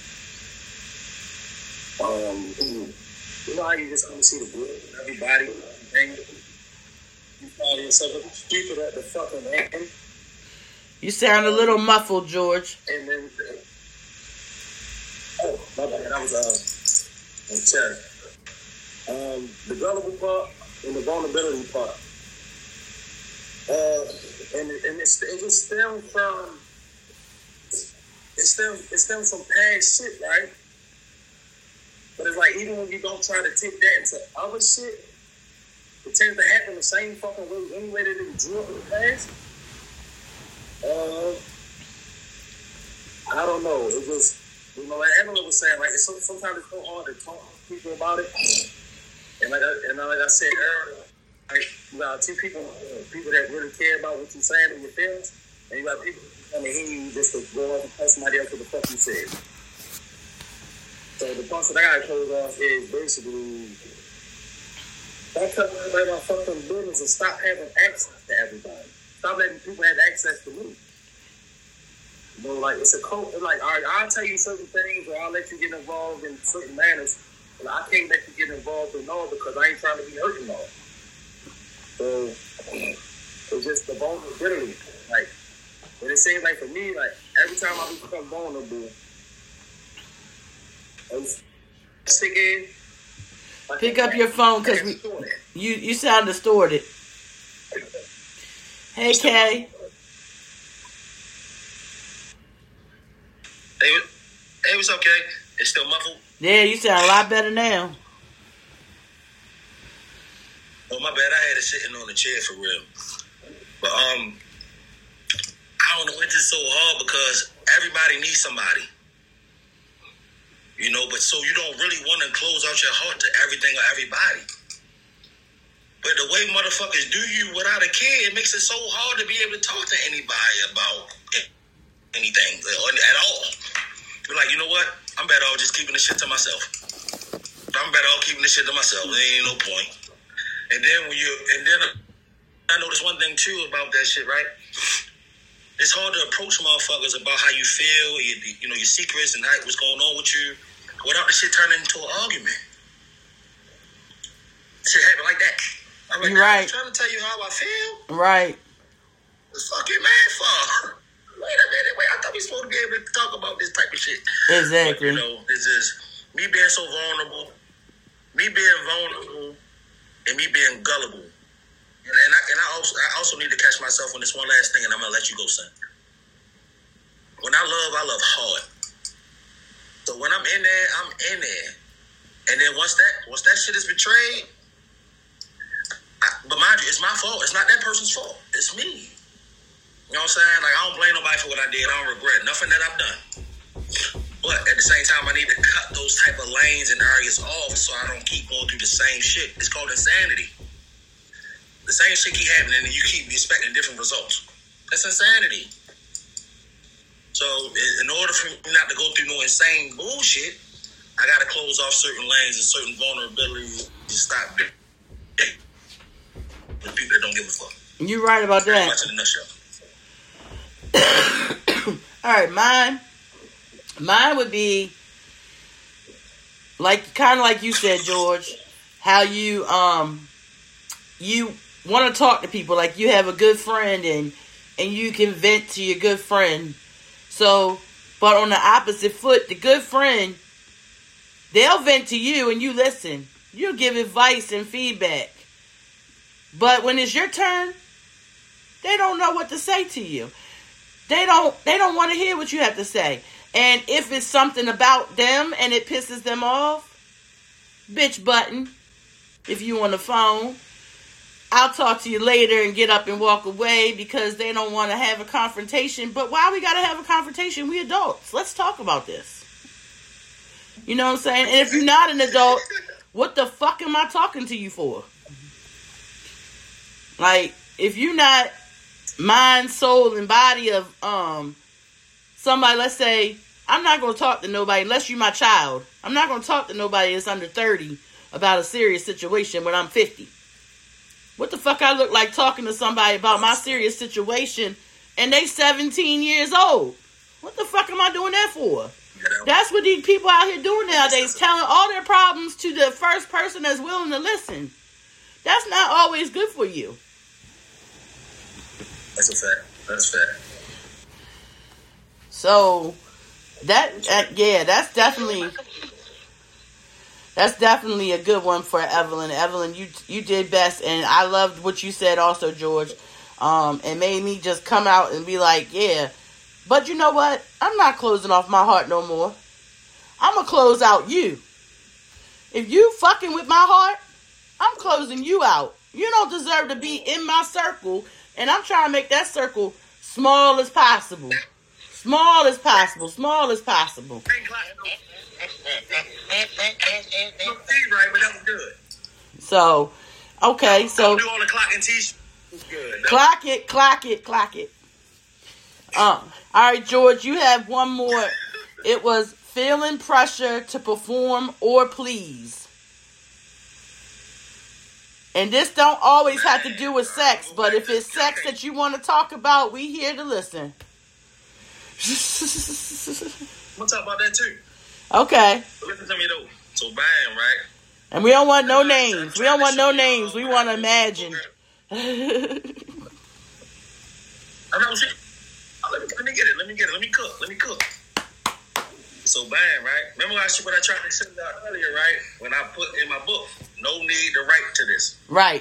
Um, you know how you just want to see the good in everybody? And you find yourself stupid at the fucking end. You sound a little muffled, George. And then, oh, my bad, that was, uh, in chat. Um, the gullible part and the vulnerability part. Uh, and it, and it's, it just stems from, it stems, it stems from past shit, right? But it's like, even when you don't try to take that into other shit, it tends to happen the same fucking way, any way that it grew up in the past. Uh, I don't know. It just, you know, like Emily was saying, like, it's so, sometimes it's so hard to talk to people about it. And like, I, and like I said earlier, like, you got two people, uh, people that really care about what you're saying and your feelings, and you got people who come and hear you just to go off and tell somebody else what the fuck you said. So the part that I gotta close off is basically, don't cut everybody my fucking business and stop having access to everybody. Stop letting people have access to me. You know, like, it's a code. It's like, all right, I'll tell you certain things, or I'll let you get involved in certain manners, but I can't let you get involved in all because I ain't trying to be hurting all. So, it's just the vulnerability. Like, and it seems like for me, like, every time I become vulnerable, I'm sticking. Pick up your phone, because we you, you sound distorted. Hey, Kay. Hey, hey, what's up, Kay? It's still muffled? Yeah, you sound a lot better now. Oh, my bad. I had it sitting on the chair for real. But, um, I don't know. It's just so hard because everybody needs somebody. You know, but so you don't really want to close out your heart to everything or everybody. But the way motherfuckers do you without a kid, it makes it so hard to be able to talk to anybody about anything or at all. You're like, you know what? I'm better off just keeping this shit to myself. I'm better off keeping this shit to myself. There ain't no point. And then when you, and then I noticed one thing too about that shit, right? It's hard to approach motherfuckers about how you feel, your, you know, your secrets and how, what's going on with you, without the shit turning into an argument. Shit happen like that. I'm like, right. I'm trying to tell you how I feel. Right. What the fuck you mad for? Wait a minute, wait, I thought we were supposed to be able to talk about this type of shit. Exactly. But, you know, it's just me being so vulnerable, me being vulnerable, and me being gullible. And, and, I, and I, also, I also need to catch myself on this one last thing, and I'm going to let you go, son. When I love, I love hard. So when I'm in there, I'm in there. And then once that once that shit is betrayed, I, but mind you, it's my fault. It's not that person's fault. It's me. You know what I'm saying? Like, I don't blame nobody for what I did. I don't regret nothing that I've done. But at the same time, I need to cut those type of lanes and areas off so I don't keep going through the same shit. It's called insanity. The same shit keep happening and you keep expecting different results. That's insanity. So in order for me not to go through no insane bullshit, I got to close off certain lanes and certain vulnerabilities to stop it. The people that don't give a fuck. You're right about that. Pretty much in a nutshell. All right, mine. Mine would be like kind of like you said, George. How you um you want to talk to people, like you have a good friend and and you can vent to your good friend. So, but on the opposite foot, the good friend, they'll vent to you and you listen. You'll give advice and feedback. But when it's your turn, they don't know what to say to you. They don't they don't want to hear what you have to say. And if it's something about them and it pisses them off, bitch button, if you on the phone, I'll talk to you later and get up and walk away because they don't want to have a confrontation. But why we got to have a confrontation? We adults. Let's talk about this. You know what I'm saying? And if you're not an adult, what the fuck am I talking to you for? Like, if you're not mind, soul, and body of um somebody, let's say, I'm not going to talk to nobody unless you're my child. I'm not going to talk to nobody that's under thirty about a serious situation when I'm fifty. What the fuck I look like talking to somebody about my serious situation and they seventeen years old? What the fuck am I doing that for? That's what these people out here doing nowadays, telling all their problems to the first person that's willing to listen. That's not always good for you. That's a fact. That's a fact. So, that, that yeah, that's definitely that's definitely a good one for Evelyn. Evelyn, you you did best, and I loved what you said also, George. Um, it made me just come out and be like, yeah. But you know what? I'm not closing off my heart no more. I'm going to close out you. If you fucking with my heart, I'm closing you out. You don't deserve to be in my circle, and I'm trying to make that circle small as possible. Small as possible. Small as possible. So, okay, so... do all the clocking t-shirts. Good. Clock it, clock it, clock it. Um, all right, George, you have one more. It was feeling pressure to perform or please. And this don't always have to do with sex, but if it's sex that you want to talk about, we here to listen. We'll talk about that too. Okay. Listen to me though. So bam, right? And we don't want no names. We don't want no names. We want to imagine. I'm not saying. Let me, let me get it. Let me get it. Let me cook. Let me cook. So bam, right? Remember what I, what I tried to say out earlier, right? When I put in my book, no need to write to this. Right.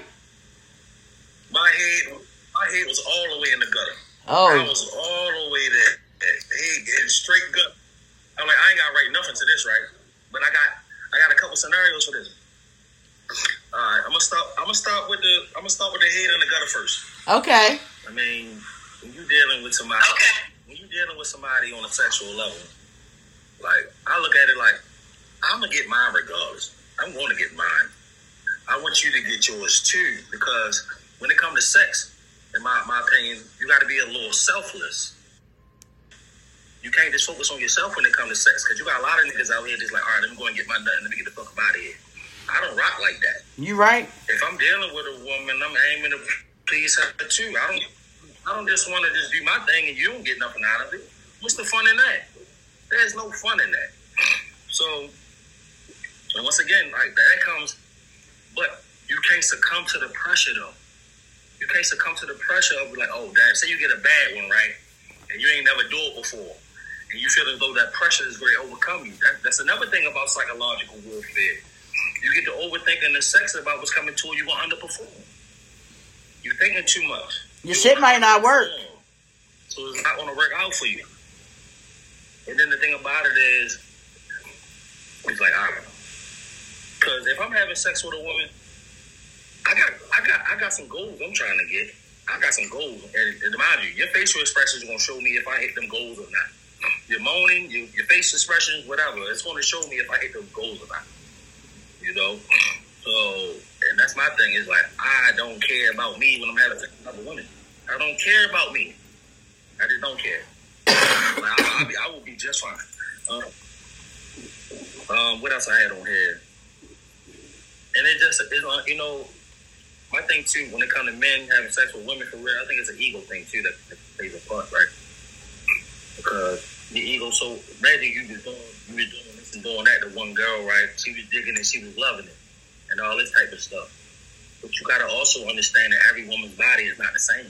My head, my head was all the way in the gutter. Oh. I was all the way there. Head getting straight gut. I'm like, I ain't gotta write nothing to this, right? But I got, I got a couple scenarios for this. All right, I'm gonna start. I'm gonna start with the. I'm gonna start with the head in the gutter first. Okay. I mean, when you dealing with somebody, okay. When you dealing with somebody on a sexual level, like I look at it like I'm gonna get mine regardless. I'm going to get mine. I want you to get yours too, because when it comes to sex, in my my opinion, you got to be a little selfless. You can't just focus on yourself when it comes to sex, because you got a lot of niggas out here just like, all right, let me go and get my nut and let me get the fuck out of here. I don't rock like that. You right. If I'm dealing with a woman, I'm aiming to please her too. I don't I don't just want to just do my thing and you don't get nothing out of it. What's the fun in that? There's no fun in that. So, and once again, like that comes, but you can't succumb to the pressure though. You can't succumb to the pressure of like, oh damn, say you get a bad one, right? And you ain't never do it before. And you feel as though that pressure is going to overcome you. That, that's another thing about psychological warfare. You get to overthinking the sex about what's coming to you, you're going to underperform. You're thinking too much. Your shit might not work. So it's not going to work out for you. And then the thing about it is, it's like, I don't know. Because if I'm having sex with a woman, I got I got, I got some goals I'm trying to get. I got some goals. And, and mind you, your facial expressions are going to show me if I hit them goals or not. Your moaning, your, your face expressions, whatever, it's going to show me if I hit those goals or not. You know? So, and that's my thing, is like, I don't care about me when I'm having sex with other women. I don't care about me. I just don't care. Like, I, I'll be, I will be just fine. Um, um, what else I had on here? And it just, it's, uh, you know, my thing too, when it comes to men having sex with women for real, I think it's an ego thing too that, that plays a part, right? Because your ego, so imagine you was doing, you was doing this and doing that to one girl, right? She was digging it, she was loving it, and all this type of stuff. But you gotta also understand that every woman's body is not the same.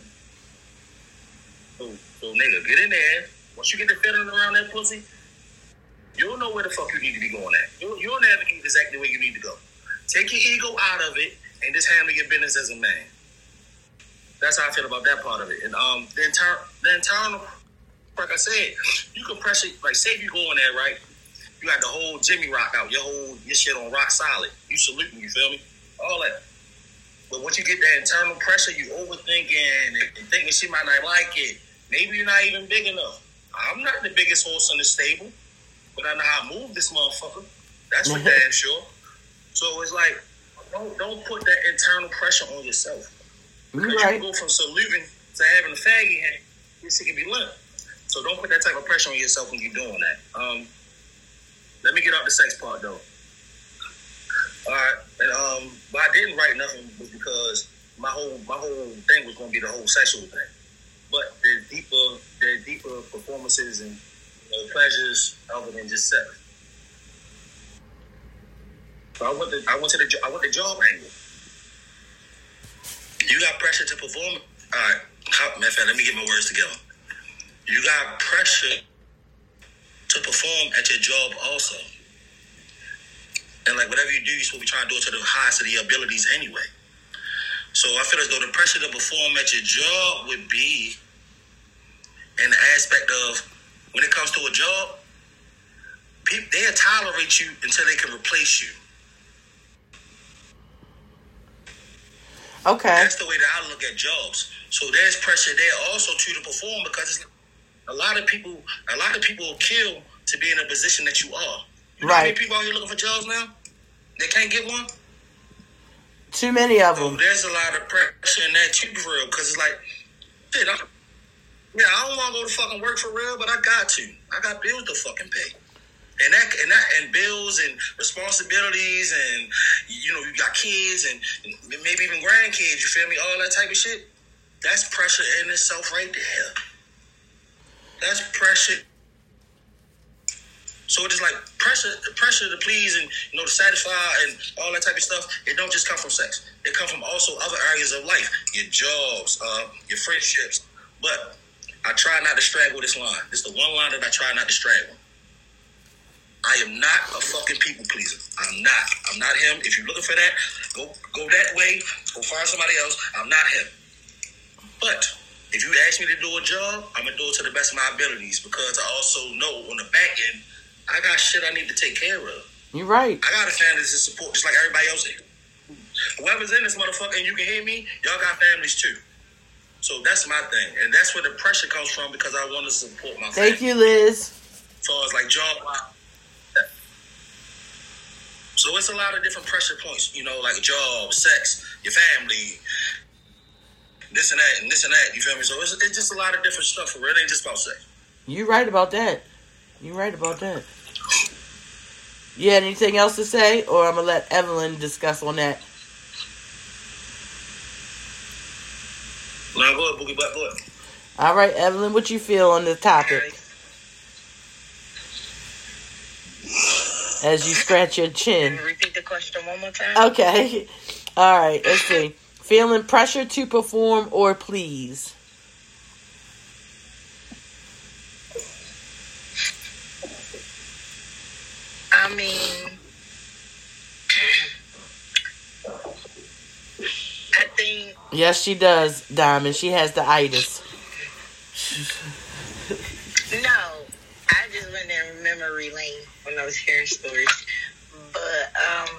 So, so nigga, get in there. Once you get the feeling around that pussy, you'll know where the fuck you need to be going at. You'll, you'll navigate exactly where you need to go. Take your ego out of it and just handle your business as a man. That's how I feel about that part of it. And um, the entire, the internal, like I said, you can pressure, like say if you go in there, right? You got the whole Jimmy Rock out, your whole, your shit on rock solid. You salute me, you feel me? All that. But once you get that internal pressure, you overthinking and, and thinking she might not like it. Maybe you're not even big enough. I'm not the biggest horse in the stable, but I know how to move this motherfucker. That's for damn sure. So it's like, don't don't put that internal pressure on yourself. Because right. You can go from saluting to having a faggy hand, this shit can be limp. So So don't put that type of pressure on yourself when you're doing that. Um, let me get off the sex part though. All right, and um, why I didn't write nothing was because my whole my whole thing was going to be the whole sexual thing. But there's deeper there's deeper performances and you know, pleasures other than just sex. So I went to I went to the I went the job angle. You got pressure to perform. All right, how, matter of fact, let me get my words together. You got pressure to perform at your job also. And like whatever you do, you're supposed to be trying to do it to the highest of your abilities anyway. So I feel as though the pressure to perform at your job would be in the aspect of when it comes to a job, people, they'll tolerate you until they can replace you. Okay. That's the way that I look at jobs. So there's pressure there also too to perform because it's, a lot of people, a lot of people will kill to be in a position that you are. You know right. how many people out here looking for jobs now? They can't get one. Too many of them. So there's a lot of pressure in that too, for real. Because it's like, shit, I'm, yeah, I don't want to go to fucking work for real, but I got to. I got bills to fucking pay. And that, and that, and bills and responsibilities, and you know, you got kids and maybe even grandkids. You feel me? All that type of shit. That's pressure in itself, right there. That's pressure. So it's like pressure, pressure to please and you know to satisfy and all that type of stuff. It don't just come from sex. It come from also other areas of life, your jobs, uh, your friendships. But I try not to straggle this line. It's the one line that I try not to straggle. I am not a fucking people pleaser. I'm not. I'm not him. If you're looking for that, go go that way. Go find somebody else. I'm not him. But if you ask me to do a job, I'm gonna do it to the best of my abilities because I also know on the back end, I got shit I need to take care of. You're right. I got a family to support just like everybody else here. Whoever's in this motherfucker and you can hear me, y'all got families too. So that's my thing. And that's where the pressure comes from because I want to support my family. Thank you, Liz. As far as like job. So it's a lot of different pressure points, you know, like job, sex, your family, this and that, and this and that, you feel me? So it's, it's just a lot of different stuff. It really ain't just about sex. You're right about that. You're right about that. You had anything else to say? Or I'm going to let Evelyn discuss on that. No, go ahead, Boogie, but go ahead. All right, Evelyn, what you feel on the topic? As you scratch your chin. Can you repeat the question one more time? Okay. All right, let's see. Feeling pressure to perform or please? I mean, I think... Yes, she does, Diamond. She has the itis. No, I just went in memory lane when I was hearing stories. But, um,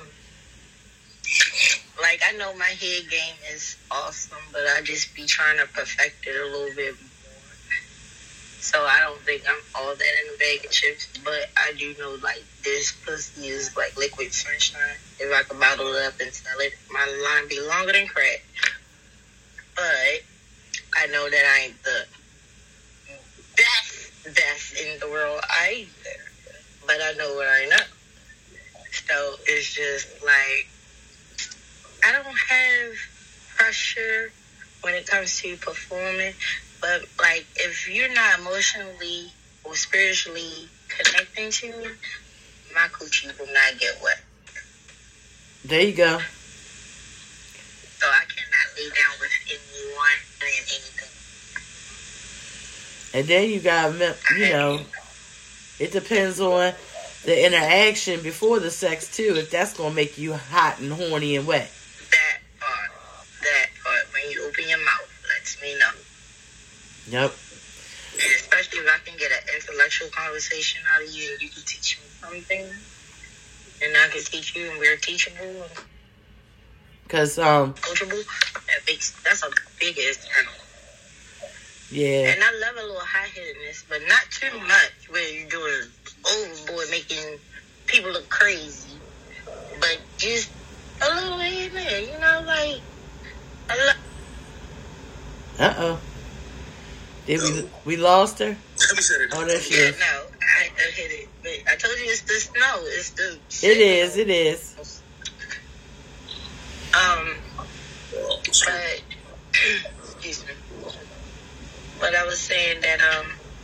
like, I know my head game is awesome, but I just be trying to perfect it a little bit more. So I don't think I'm all that in a bag of chips, but I do know, like, this pussy is like liquid sunshine. If I could bottle it up and sell it, my line be longer than crack. But I know that I ain't the best, best in the world either. But I know what I know. So it's just like, I don't have pressure when it comes to performing. But, like, if you're not emotionally or spiritually connecting to me, my coochie will not get wet. There you go. So I cannot lay down with anyone and anything. And then you got, you know, it depends on the interaction before the sex, too, if that's going to make you hot and horny and wet. That part. That part. When you open your mouth, lets me know. Yep. And especially if I can get an intellectual conversation out of you and you can teach me something. And I can teach you and we're teachable. Because, um... coachable. That makes, that's a big external. Yeah. And I love a little high-headedness, but not too much where you're doing overboard making people look crazy. But just a little here and there, you know, like... I lo- Uh-oh. Did No. we we lost her? We said it. Oh, there she Yeah, is. no, I, I hit it. But I told you it's the snow. It's the. It is. It is. Um, Oh, but excuse me. But I was saying that um,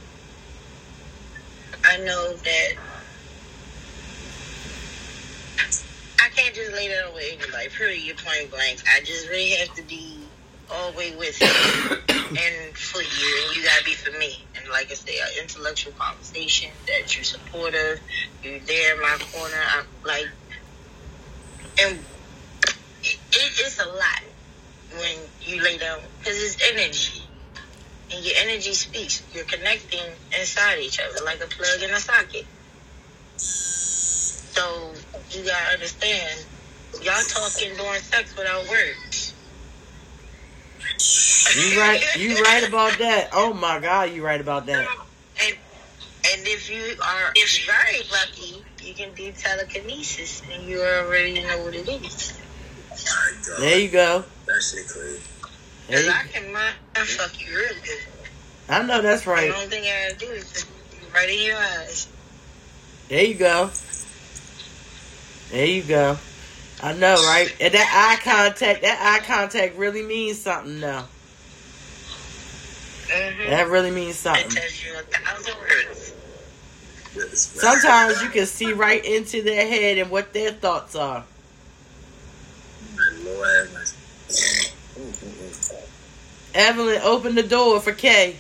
I know that I can't just lay down with anybody. Period. Point blank. I just really have to be all the way with you and for you, and you gotta be for me. And like I say, an intellectual conversation that you're supportive, you're there in my corner. I'm like, and it, it, it's a lot when you lay down because it's energy, and your energy speaks. You're connecting inside each other like a plug in a socket. So you gotta understand, y'all talking during sex without words. You right. You right about that. Oh my God, you right about that. And and if you are very lucky, you can do telekinesis, and you already know what it is. my God. There you go. That shit crazy. There Cause you, I can mind fuck you real good. I know that's right. The only thing I gotta do is just right in your eyes. There you go. There you go. I know, right? And that eye contact, that eye contact really means something now. Mm-hmm. That really means It something. tells you a thousand words. Yes, Sometimes you can see right into their head and what their thoughts are. Lord have mercy. Mm, mm, mm. Evelyn, open the door for Kay.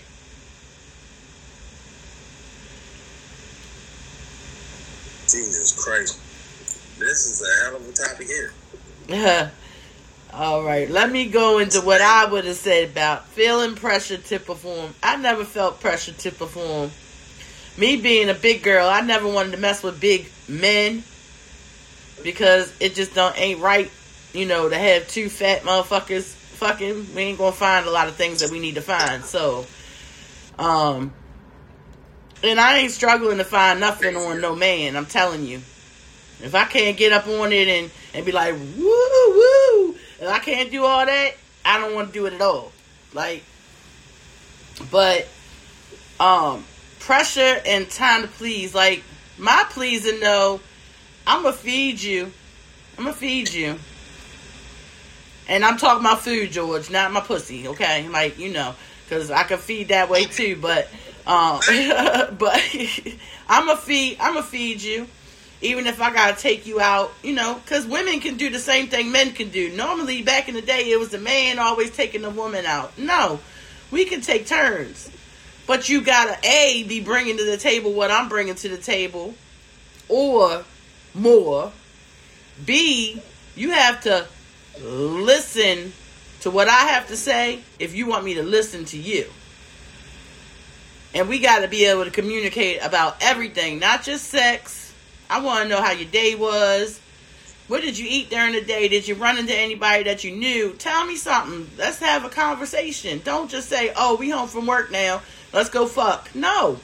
Jesus Christ. This is a hell of a topic here. All right, let me go into what I would have said about feeling pressure to perform. I never felt pressure to perform. Me being a big girl, I never wanted to mess with big men because it just don't ain't right, you know, to have two fat motherfuckers fucking. We ain't gonna find a lot of things that we need to find. So, um, and I ain't struggling to find nothing on no man. I'm telling you. If I can't get up on it and, and be like, woo, woo, and I can't do all that, I don't want to do it at all. Like, but, um, pressure and time to please. Like, my pleasing, though, I'm going to feed you. I'm going to feed you. And I'm talking about food, George, not my pussy, okay? Like, you know, because I can feed that way, too. But, um, but I'm going to feed, I'm going to feed you. Even if I gotta take you out, you know, because women can do the same thing men can do. Normally, back in the day, it was the man always taking the woman out. No, we can take turns. But you gotta, A, be bringing to the table what I'm bringing to the table, or more. B, you have to listen to what I have to say if you want me to listen to you. And we gotta be able to communicate about everything, not just sex. I want to know how your day was. What did you eat during the day? Did you run into anybody that you knew? Tell me something. Let's have a conversation. Don't just say, oh, we home from work now. Let's go fuck. No.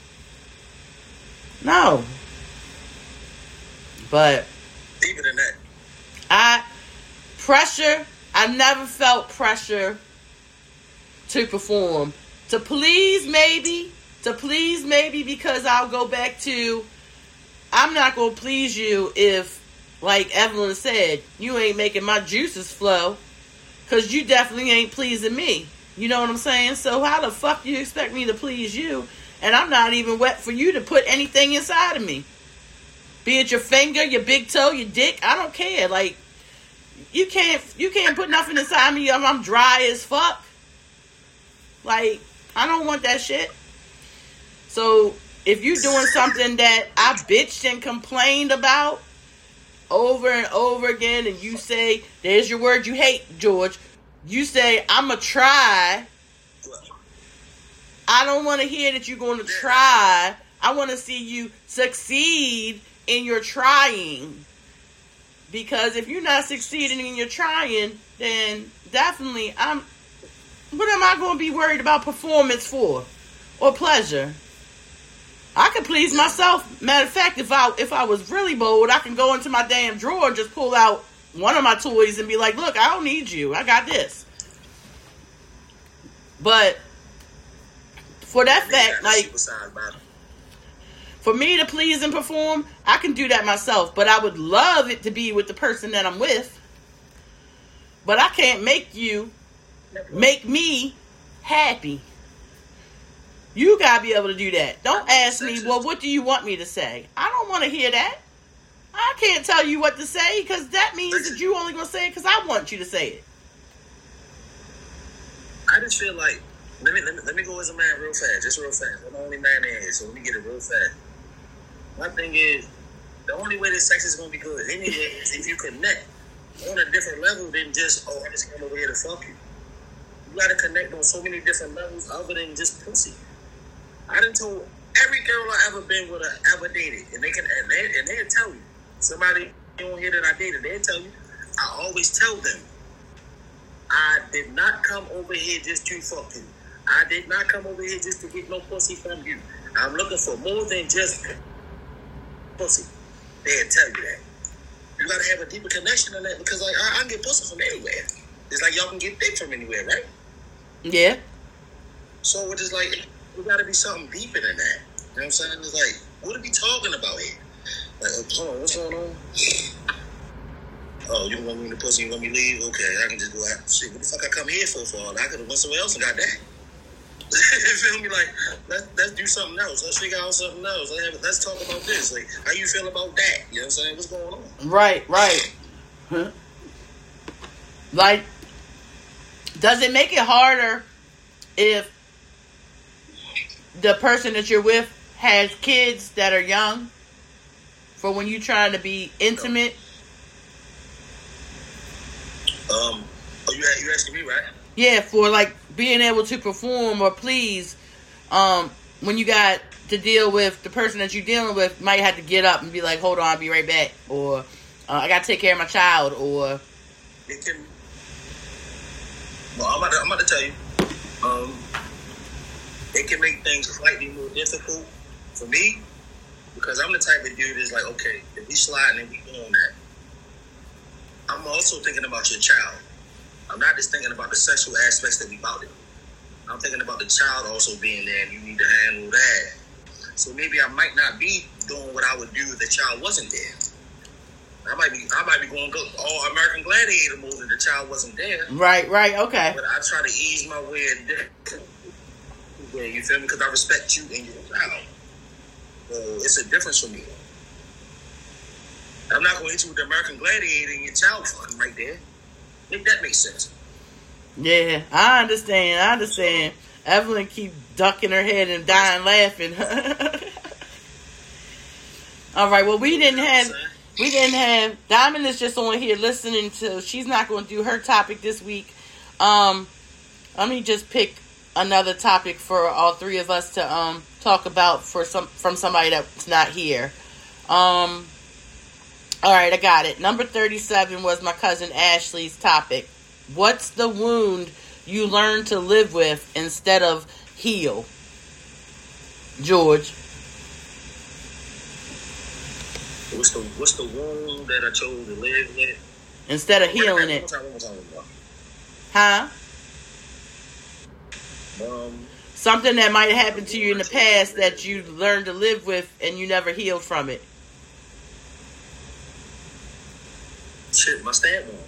No. But Deeper than that. I, pressure, I never felt pressure to perform. To please, maybe. To please, maybe, because I'll go back to, I'm not going to please you if, like Evelyn said, you ain't making my juices flow. Because you definitely ain't pleasing me. You know what I'm saying? So how the fuck do you expect me to please you? And I'm not even wet for you to put anything inside of me. Be it your finger, your big toe, your dick. I don't care. Like, you can't, you can't put nothing inside me. I'm, I'm dry as fuck. Like, I don't want that shit. So if you're doing something that I bitched and complained about over and over again, and you say, there's your word you hate, George. You say, I'm going to try. I don't want to hear that you're going to try. I want to see you succeed in your trying. Because if you're not succeeding in your trying, then definitely I'm, what am I going to be worried about performance for? Or pleasure? I can please myself. Matter of fact, if I if I was really bold, I can go into my damn drawer and just pull out one of my toys and be like, look, I don't need you. I got this. But for that fact, like, for me to please and perform, I can do that myself. But I would love it to be with the person that I'm with. But I can't make you make me happy. You gotta be able to do that. Don't ask me, well, what do you want me to say? I don't want to hear that. I can't tell you what to say, because that means that you only gonna say it because I want you to say it. I just feel like, let me, let me let me go as a man real fast, just real fast. I'm the only man in here, so let me get it real fast. My thing is, the only way that sex is gonna be good anyway is if you connect on a different level than just, oh, I just came over here to fuck you. You gotta connect on so many different levels other than just pussy. I done told every girl I ever been with, I ever dated, and they can, and they, and they'll tell you. Somebody on here that I dated, they'll tell you. I always tell them, I did not come over here just to fuck you. I did not come over here just to get no pussy from you. I'm looking for more than just pussy. They'll tell you that. You gotta have a deeper connection than that, because like I, I can get pussy from anywhere. It's like y'all can get dick from anywhere, right? Yeah. So it's just like, there gotta be something deeper than that. You know what I'm saying? It's like, what are we talking about here? Like, hold on, what's going on? Oh, you want me to pussy? You want me to leave? Okay, I can just go out. Shit, what the fuck I come here for? For all I could have went somewhere else and got that. You feel me? Like, let's let's do something else. Let's figure out something else. Let's talk about this. Like, how you feel about that? You know what I'm saying? What's going on? Right, right. Huh? Like, does it make it harder if the person that you're with has kids that are young? For when you trying to be intimate? Um, oh, you you asking me, right? Yeah, for like being able to perform or please. Um, when you got to deal with the person that you're dealing with, might have to get up and be like, "Hold on, I'll be right back," or uh, "I got to take care of my child," or. It can. Well, I'm about to, I'm about to tell you. Um, it can make things slightly more difficult for me. Because I'm the type of dude that's like, okay, if we sliding and we doing that, I'm also thinking about your child. I'm not just thinking about the sexual aspects that we about it. I'm thinking about the child also being there, and you need to handle that. So maybe I might not be doing what I would do if the child wasn't there. I might be, I might be going go all American Gladiator mode if the child wasn't there. Right, right, okay. But I try to ease my way in there. Yeah, you feel me? Because I respect you and your child. Uh, it's a difference for me. I'm not going to hit you with the American Gladiator and your child fucking right there. Make that make sense. Yeah, I understand. I understand. Evelyn keep ducking her head and dying laughing. All right. Well, we didn't have we didn't have Diamond is just on here listening to. She's not going to do her topic this week. Um, let me just pick another topic for all three of us to um talk about for some from somebody that's not here. Um. All right, I got it. Number thirty-seven was my cousin Ashley's topic. What's the wound you learn to live with instead of heal? George. What's the what's the wound that I chose to live with? Instead of healing it. One more time, one more time. Huh? Um, Something that might have happened to you in the past that you learned to live with and you never healed from it. Shit, my stepmom.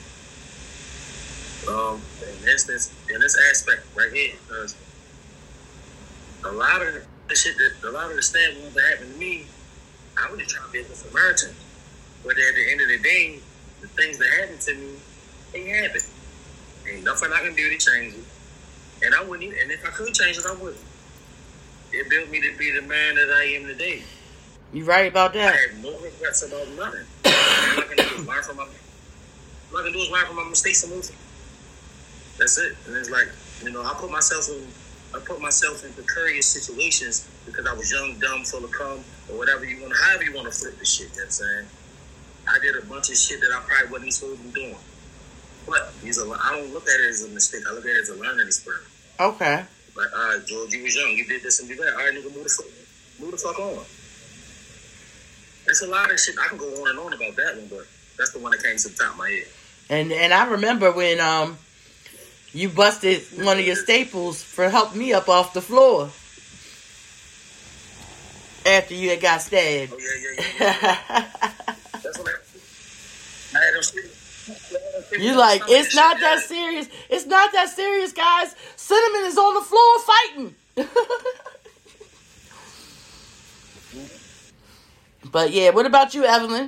Um, in this, in this aspect right here, because a lot of the shit that, a lot of the stepmoms that happened to me, I was just trying to be a good Samaritan. But at the end of the day, the things that happened to me, they happened. Ain't nothing I can do to change it. And I wouldn't even, and if I could change it, I wouldn't. It built me to be the man that I am today. You right about that. I have no regrets about nothing. All I can do is learn from my, all I can do is learn from my mistakes and move. That's it. And it's like, you know, I put myself in, I put myself in precarious situations because I was young, dumb, full of cum, or whatever you want to, however you want to flip the shit. You know what I'm saying? I did a bunch of shit that I probably wasn't even supposed to be doing. But these are, I don't look at it as a mistake. I look at it as a learning experience. Okay. Like, all right, George, you was young. You did this and did that. All right, nigga, move the fuck, move the fuck on. There's a lot of shit. I can go on and on about that one, but that's the one that came to the top of my head. And and I remember when um you busted one of your staples for helping me up off the floor. after you had got stabbed. Oh, yeah, yeah, yeah. yeah. That's what I, I had him see. You like, it's not that serious. It's not that serious, guys. Cinnamon is on the floor fighting. But yeah, what about you, Evelyn?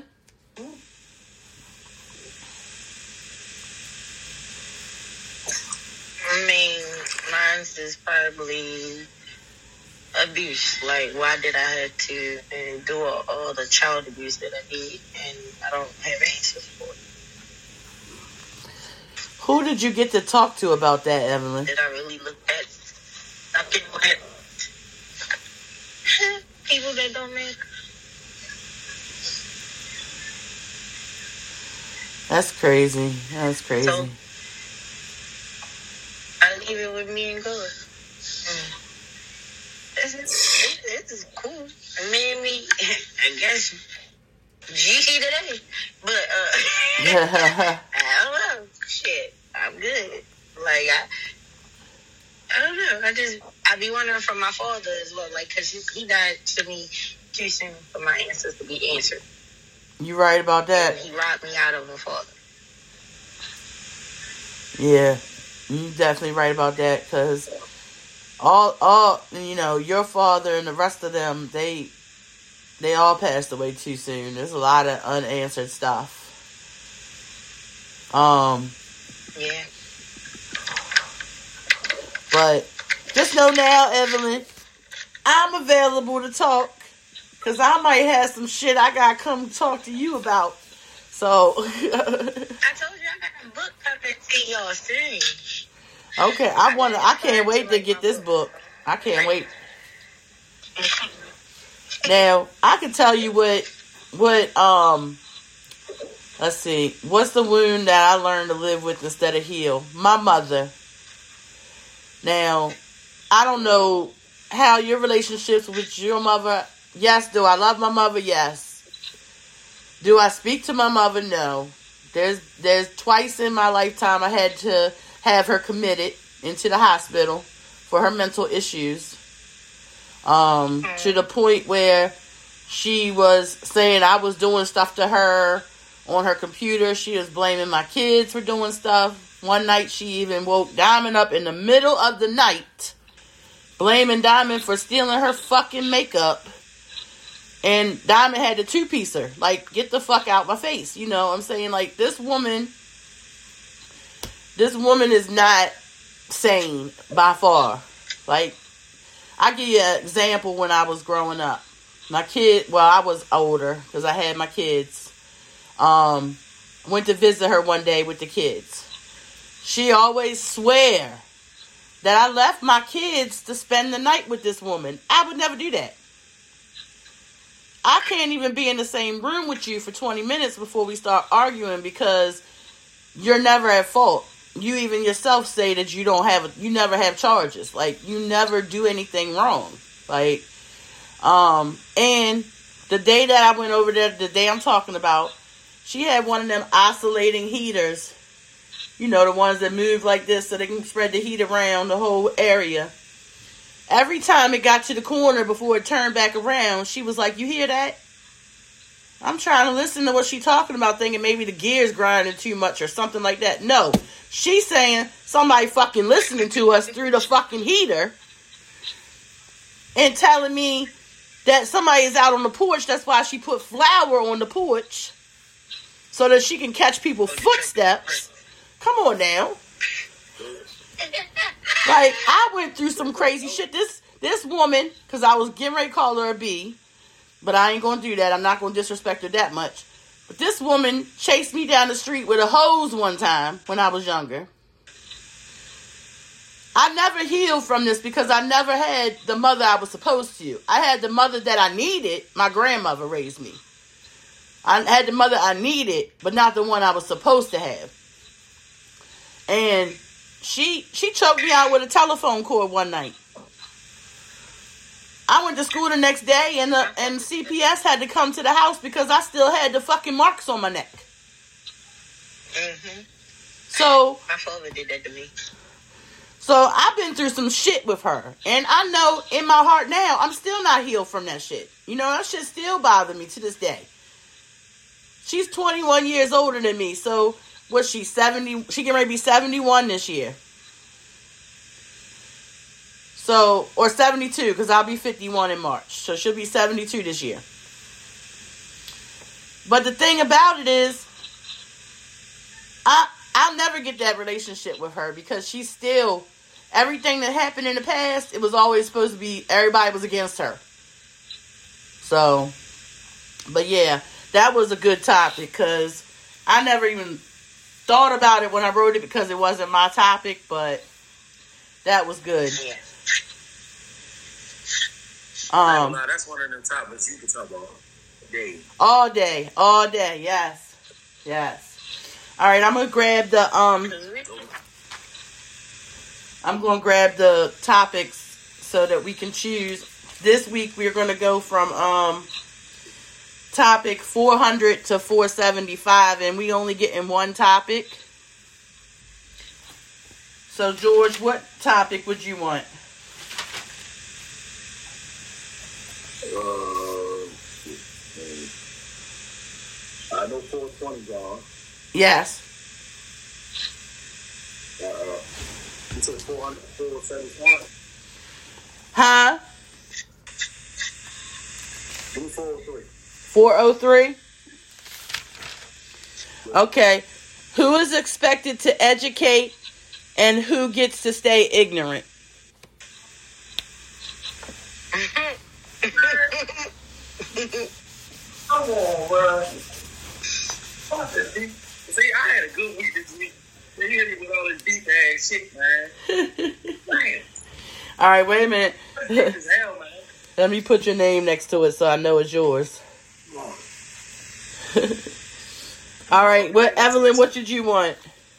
I mean, mine's is probably abuse. Like, why did I have to endure all the child abuse that I did, and I don't have answers for it? Who did you get to talk to about that, Evelyn? Did I really look at nothing at people that don't make? That's crazy. That's crazy. So, I leave it with me and God. Mm. This is, this is cool. Me and me, I guess, G T today. But, uh, I don't know. Shit, I'm good. Like, I, I don't know. I just, I be wondering from my father as well. Like, because he, he died to me too soon for my answers to be answered. You right about that. And he robbed me out of a father. Yeah, you definitely right about that, because all, all, you know, your father and the rest of them, they, they all passed away too soon. There's a lot of unanswered stuff. Um, yeah. But just know now, Evelyn, I'm available to talk, because I might have some shit I got to come talk to you about. So. I told you I got a book coming to y'all soon. Okay, I want to, I can't wait to get this book. I can't wait. Now, I can tell you what, what, um, let's see, what's the wound that I learned to live with instead of heal? My mother. Now, I don't know how your relationships with your mother. Yes, do I love my mother? Yes. Do I speak to my mother? No. There's there's twice in my lifetime I had to have her committed into the hospital for her mental issues. Um, mm. To the point where she was saying I was doing stuff to her on her computer. She was blaming my kids for doing stuff. One night she even woke Diamond up in the middle of the night, blaming Diamond for stealing her fucking makeup. And Diamond had to two-piece her. Like, get the fuck out my face. You know what I'm saying? Like, this woman, this woman is not sane by far. Like, I'll give you an example when I was growing up. My kid, well, I was older because I had my kids. Um, went to visit her one day with the kids. She always swear that I left my kids to spend the night with this woman. I would never do that. I can't even be in the same room with you for twenty minutes before we start arguing because you're never at fault. You even yourself say that you don't have, you never have charges. Like, you never do anything wrong. Like, um, and the day that I went over there, the day I'm talking about, she had one of them oscillating heaters. You know, the ones that move like this so they can spread the heat around the whole area. Every time it got to the corner before it turned back around, she was like, you hear that? I'm trying to listen to what she's talking about, thinking maybe the gear's grinding too much or something like that. No, she's saying somebody fucking listening to us through the fucking heater and telling me that somebody is out on the porch. That's why she put flour on the porch so that she can catch people's footsteps. Come on now. Like, I went through some crazy shit. This this woman, because I was getting ready to call her a B, but I ain't going to do that. I'm not going to disrespect her that much. But this woman chased me down the street with a hose one time when I was younger. I never healed from this because I never had the mother I was supposed to. I had the mother that I needed. My grandmother raised me. I had the mother I needed, but not the one I was supposed to have. And She she choked me out with a telephone cord one night. I went to school the next day, and the, and C P S had to come to the house because I still had the fucking marks on my neck. Mm-hmm. So my father did that to me. So I've been through some shit with her. And I know in my heart now, I'm still not healed from that shit. You know, that shit still bothers me to this day. She's twenty-one years older than me. So, what's she, seventy? She can maybe be seventy-one this year. So, or seventy-two, because I'll be fifty-one in March. So, she'll be seventy-two this year. But the thing about it is, I, I'll never get that relationship with her because she's still, everything that happened in the past, it was always supposed to be, everybody was against her. So, but yeah, that was a good topic because I never even thought about it when I wrote it because it wasn't my topic, but that was good. Yeah. Um, nah, that's one of them topics you can talk about day. All day, all day, yes, yes. All right, I'm gonna grab the um, I'm gonna grab the topics so that we can choose. This week we're gonna go from um, topic four hundred to four seventy-five, and we only getting one topic. So George, what topic would you want? Uh, I know four twenty, John. Yes. Uh, you said four hundred, four seventy-five? Huh? Give me four oh three. four oh three? Okay. Who is expected to educate and who gets to stay ignorant? Come on, bro. See, I had a good week this week. You hit me with all this deep ass shit, man. Man. All right, wait a minute. Deep as hell, man. Let me put your name next to it so I know it's yours. All right, what Evelyn, what did you want?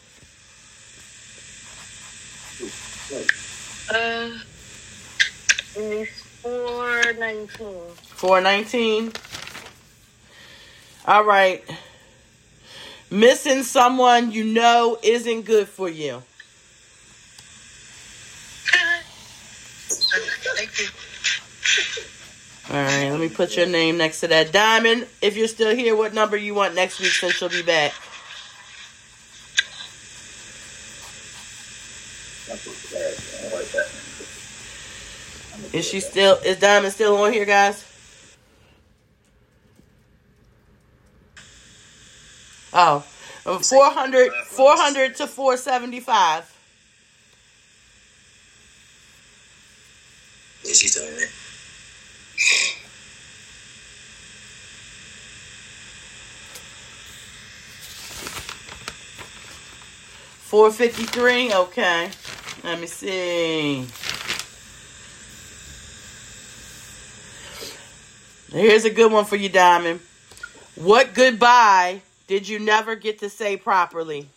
Uh, it's four nineteen. four nineteen? All right. Missing someone you know isn't good for you. Thank you. All right, let me put your name next to that. Diamond, if you're still here, what number you want next week since she'll be back? Is she still, is Diamond still on here, guys? Oh, four hundred, four hundred to four seventy-five. Yeah, she's telling me. four fifty-three, okay. Let me see. Here's a good one for you, Diamond. What goodbye did you never get to say properly?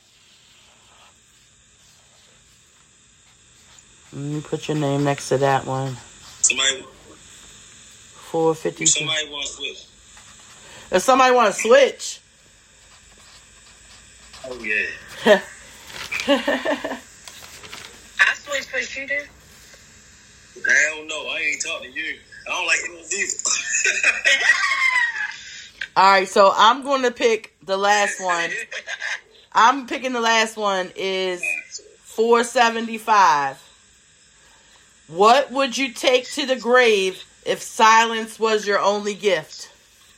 Let me put your name next to that one. Somebody, four fifty-three. somebody want to switch. If somebody want to switch. Oh, yeah. I switched for shooter. Hell no, I ain't talking to you. I don't like it either. All right, so I'm going to pick the last one. I'm picking the last one is four seventy-five. What would you take to the grave if silence was your only gift?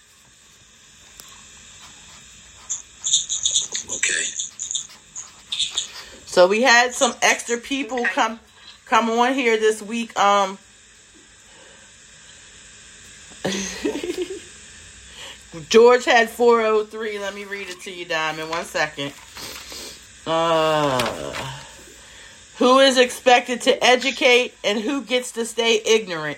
Okay. So we had some extra people Okay. come come on here this week. Um, George had four oh three. Let me read it to you, Diamond. One second. Uh, who is expected to educate and who gets to stay ignorant?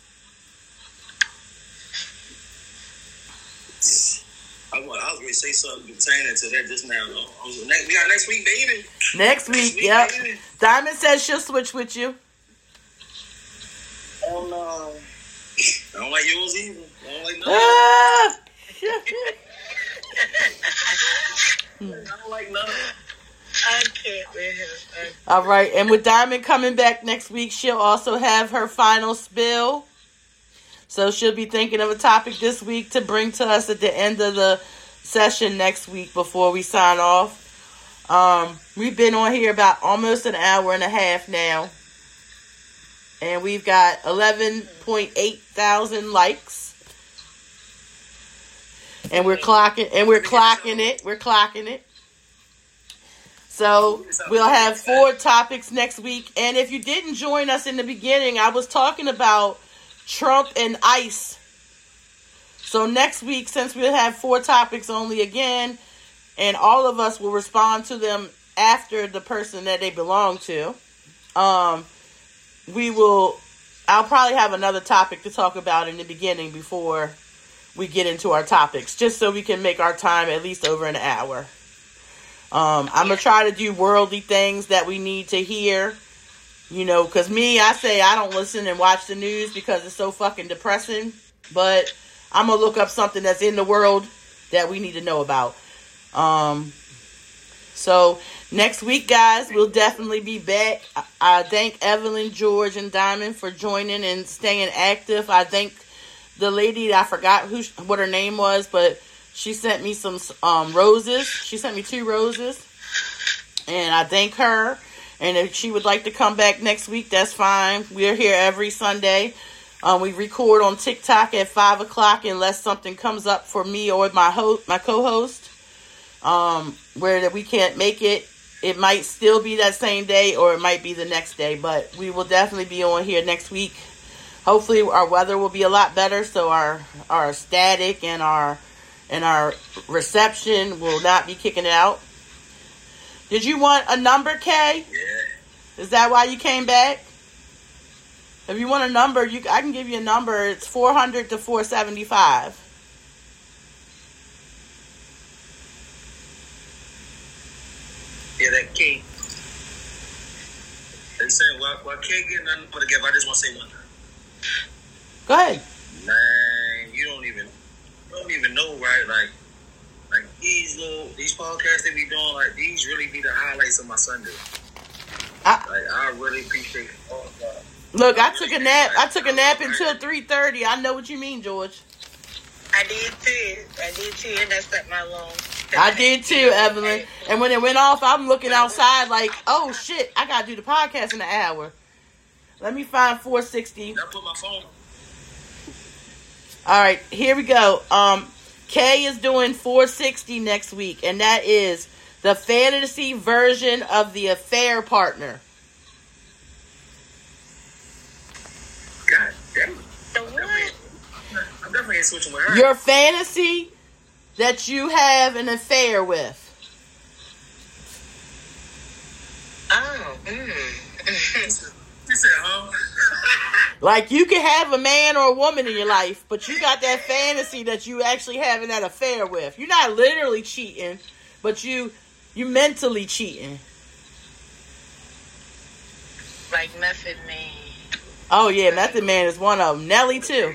I, want, I was going to say something pertaining to that just now. Though. Next, we got next week, baby. Next week, yep. Baby. Diamond says she'll switch with you. Oh, no. I don't like yours either. I don't like none. Ah! I don't like none of them. I can't with him. All right, and with Diamond coming back next week, she'll also have her final spill. So she'll be thinking of a topic this week to bring to us at the end of the session next week before we sign off. Um, we've been on here about almost an hour and a half now. And we've got eleven point eight thousand likes. And we're clocking and we're clocking it. We're clocking it. So we'll have four topics next week. And if you didn't join us in the beginning, I was talking about Trump and ICE. So next week, since we'll have four topics only again, and all of us will respond to them after the person that they belong to, um, we will, I'll probably have another topic to talk about in the beginning before we get into our topics, just so we can make our time at least over an hour. Um, I'm going to try to do worldly things that we need to hear, you know, because me, I say I don't listen and watch the news because it's so fucking depressing, but I'm going to look up something that's in the world that we need to know about. Um, so next week, guys, we'll definitely be back. I, I thank Evelyn, George, and Diamond for joining and staying active. I thank the lady, I forgot who what her name was, but she sent me some um, roses. She sent me two roses. And I thank her. And if she would like to come back next week, that's fine. We're here every Sunday. Um, we record on TikTok at five o'clock unless something comes up for me or my host, my co-host, um, where that we can't make it. It might still be that same day or it might be the next day. But we will definitely be on here next week. Hopefully our weather will be a lot better, so our our static and our and our reception will not be kicking it out. Did you want a number, Kay? Yeah. Is that why you came back? If you want a number, you I can give you a number. It's four hundred to four seventy-five. Yeah, that cake. They saying, well, well, cake getting nothing but together. I just want to say one thing. Go ahead. Man, you don't even, you don't even know, right? Like, like these little, these podcasts they be doing, like these really be the highlights of my Sunday. I, like, I really appreciate all of that. Look, I took a nap. I took a nap until three thirty. I know what you mean, George. I did too. I did too, and that's at my long. I did too, Evelyn. And when it went off, I'm looking outside like, oh shit, I gotta do the podcast in an hour. Let me find four sixty. I put my phone. All right, here we go. Um, Kay is doing four sixty next week, and that is the fantasy version of the affair partner. God damn it. The what? I'm definitely ain't switching with her. Your fantasy that you have an affair with. Oh, mm. She said, huh? Like, you can have a man or a woman in your life, but you got that fantasy that you actually having that affair with. You're not literally cheating, but you you mentally cheating. Like Method Man. Oh, yeah, Method Man is one of them. Nelly, too.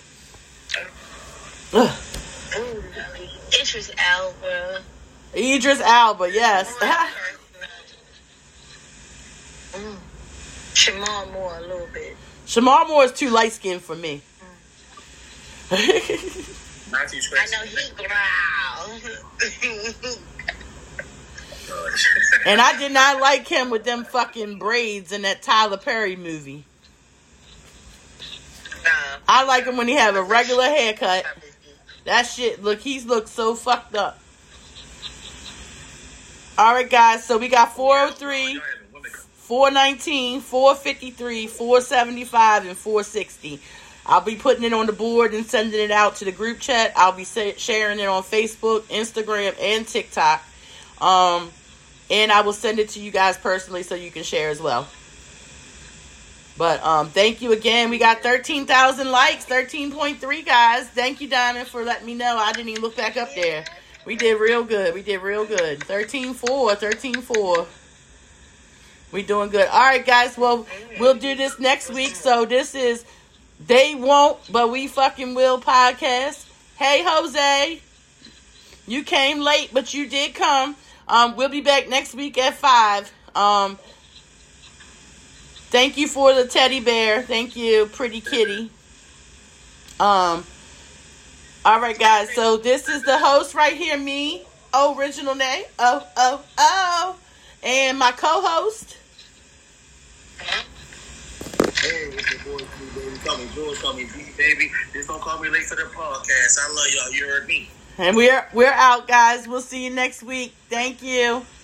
Ugh. Ooh, Idris Elba. Idris Elba, yes. mm. Shamar Moore a little bit. Shamar Moore is too light-skinned for me. Mm. I know he growl. And I did not like him with them fucking braids in that Tyler Perry movie. Nah. I like him when he have a regular haircut. That shit, look, he's looked so fucked up. Alright, guys, so we got four oh three, four nineteen, four fifty-three, four seventy-five, and four sixty. I'll be putting it on the board and sending it out to the group chat. I'll be sharing it on Facebook, Instagram, and TikTok. Um, and I will send it to you guys personally so you can share as well. But um, thank you again. We got thirteen thousand likes, thirteen point three, guys. Thank you, Diamond, for letting me know. I didn't even look back up there. We did real good. We did real good. thirteen four, thirteen four. We doing good. All right, guys. Well, we'll do this next week. So this is They Won't, But We Fucking Will podcast. Hey, Jose. You came late, but you did come. Um, we'll be back next week at five. Um, thank you for the teddy bear. Thank you, pretty kitty. Um, all right, guys. So this is the host right here, me, Original Nay. Oh, oh, oh. And my co-host. Hey, it's your boy, baby. Call me George, call me B, baby. Just don't call me late for the podcast. I love y'all. You heard me. And we're we're out, guys. We'll see you next week. Thank you.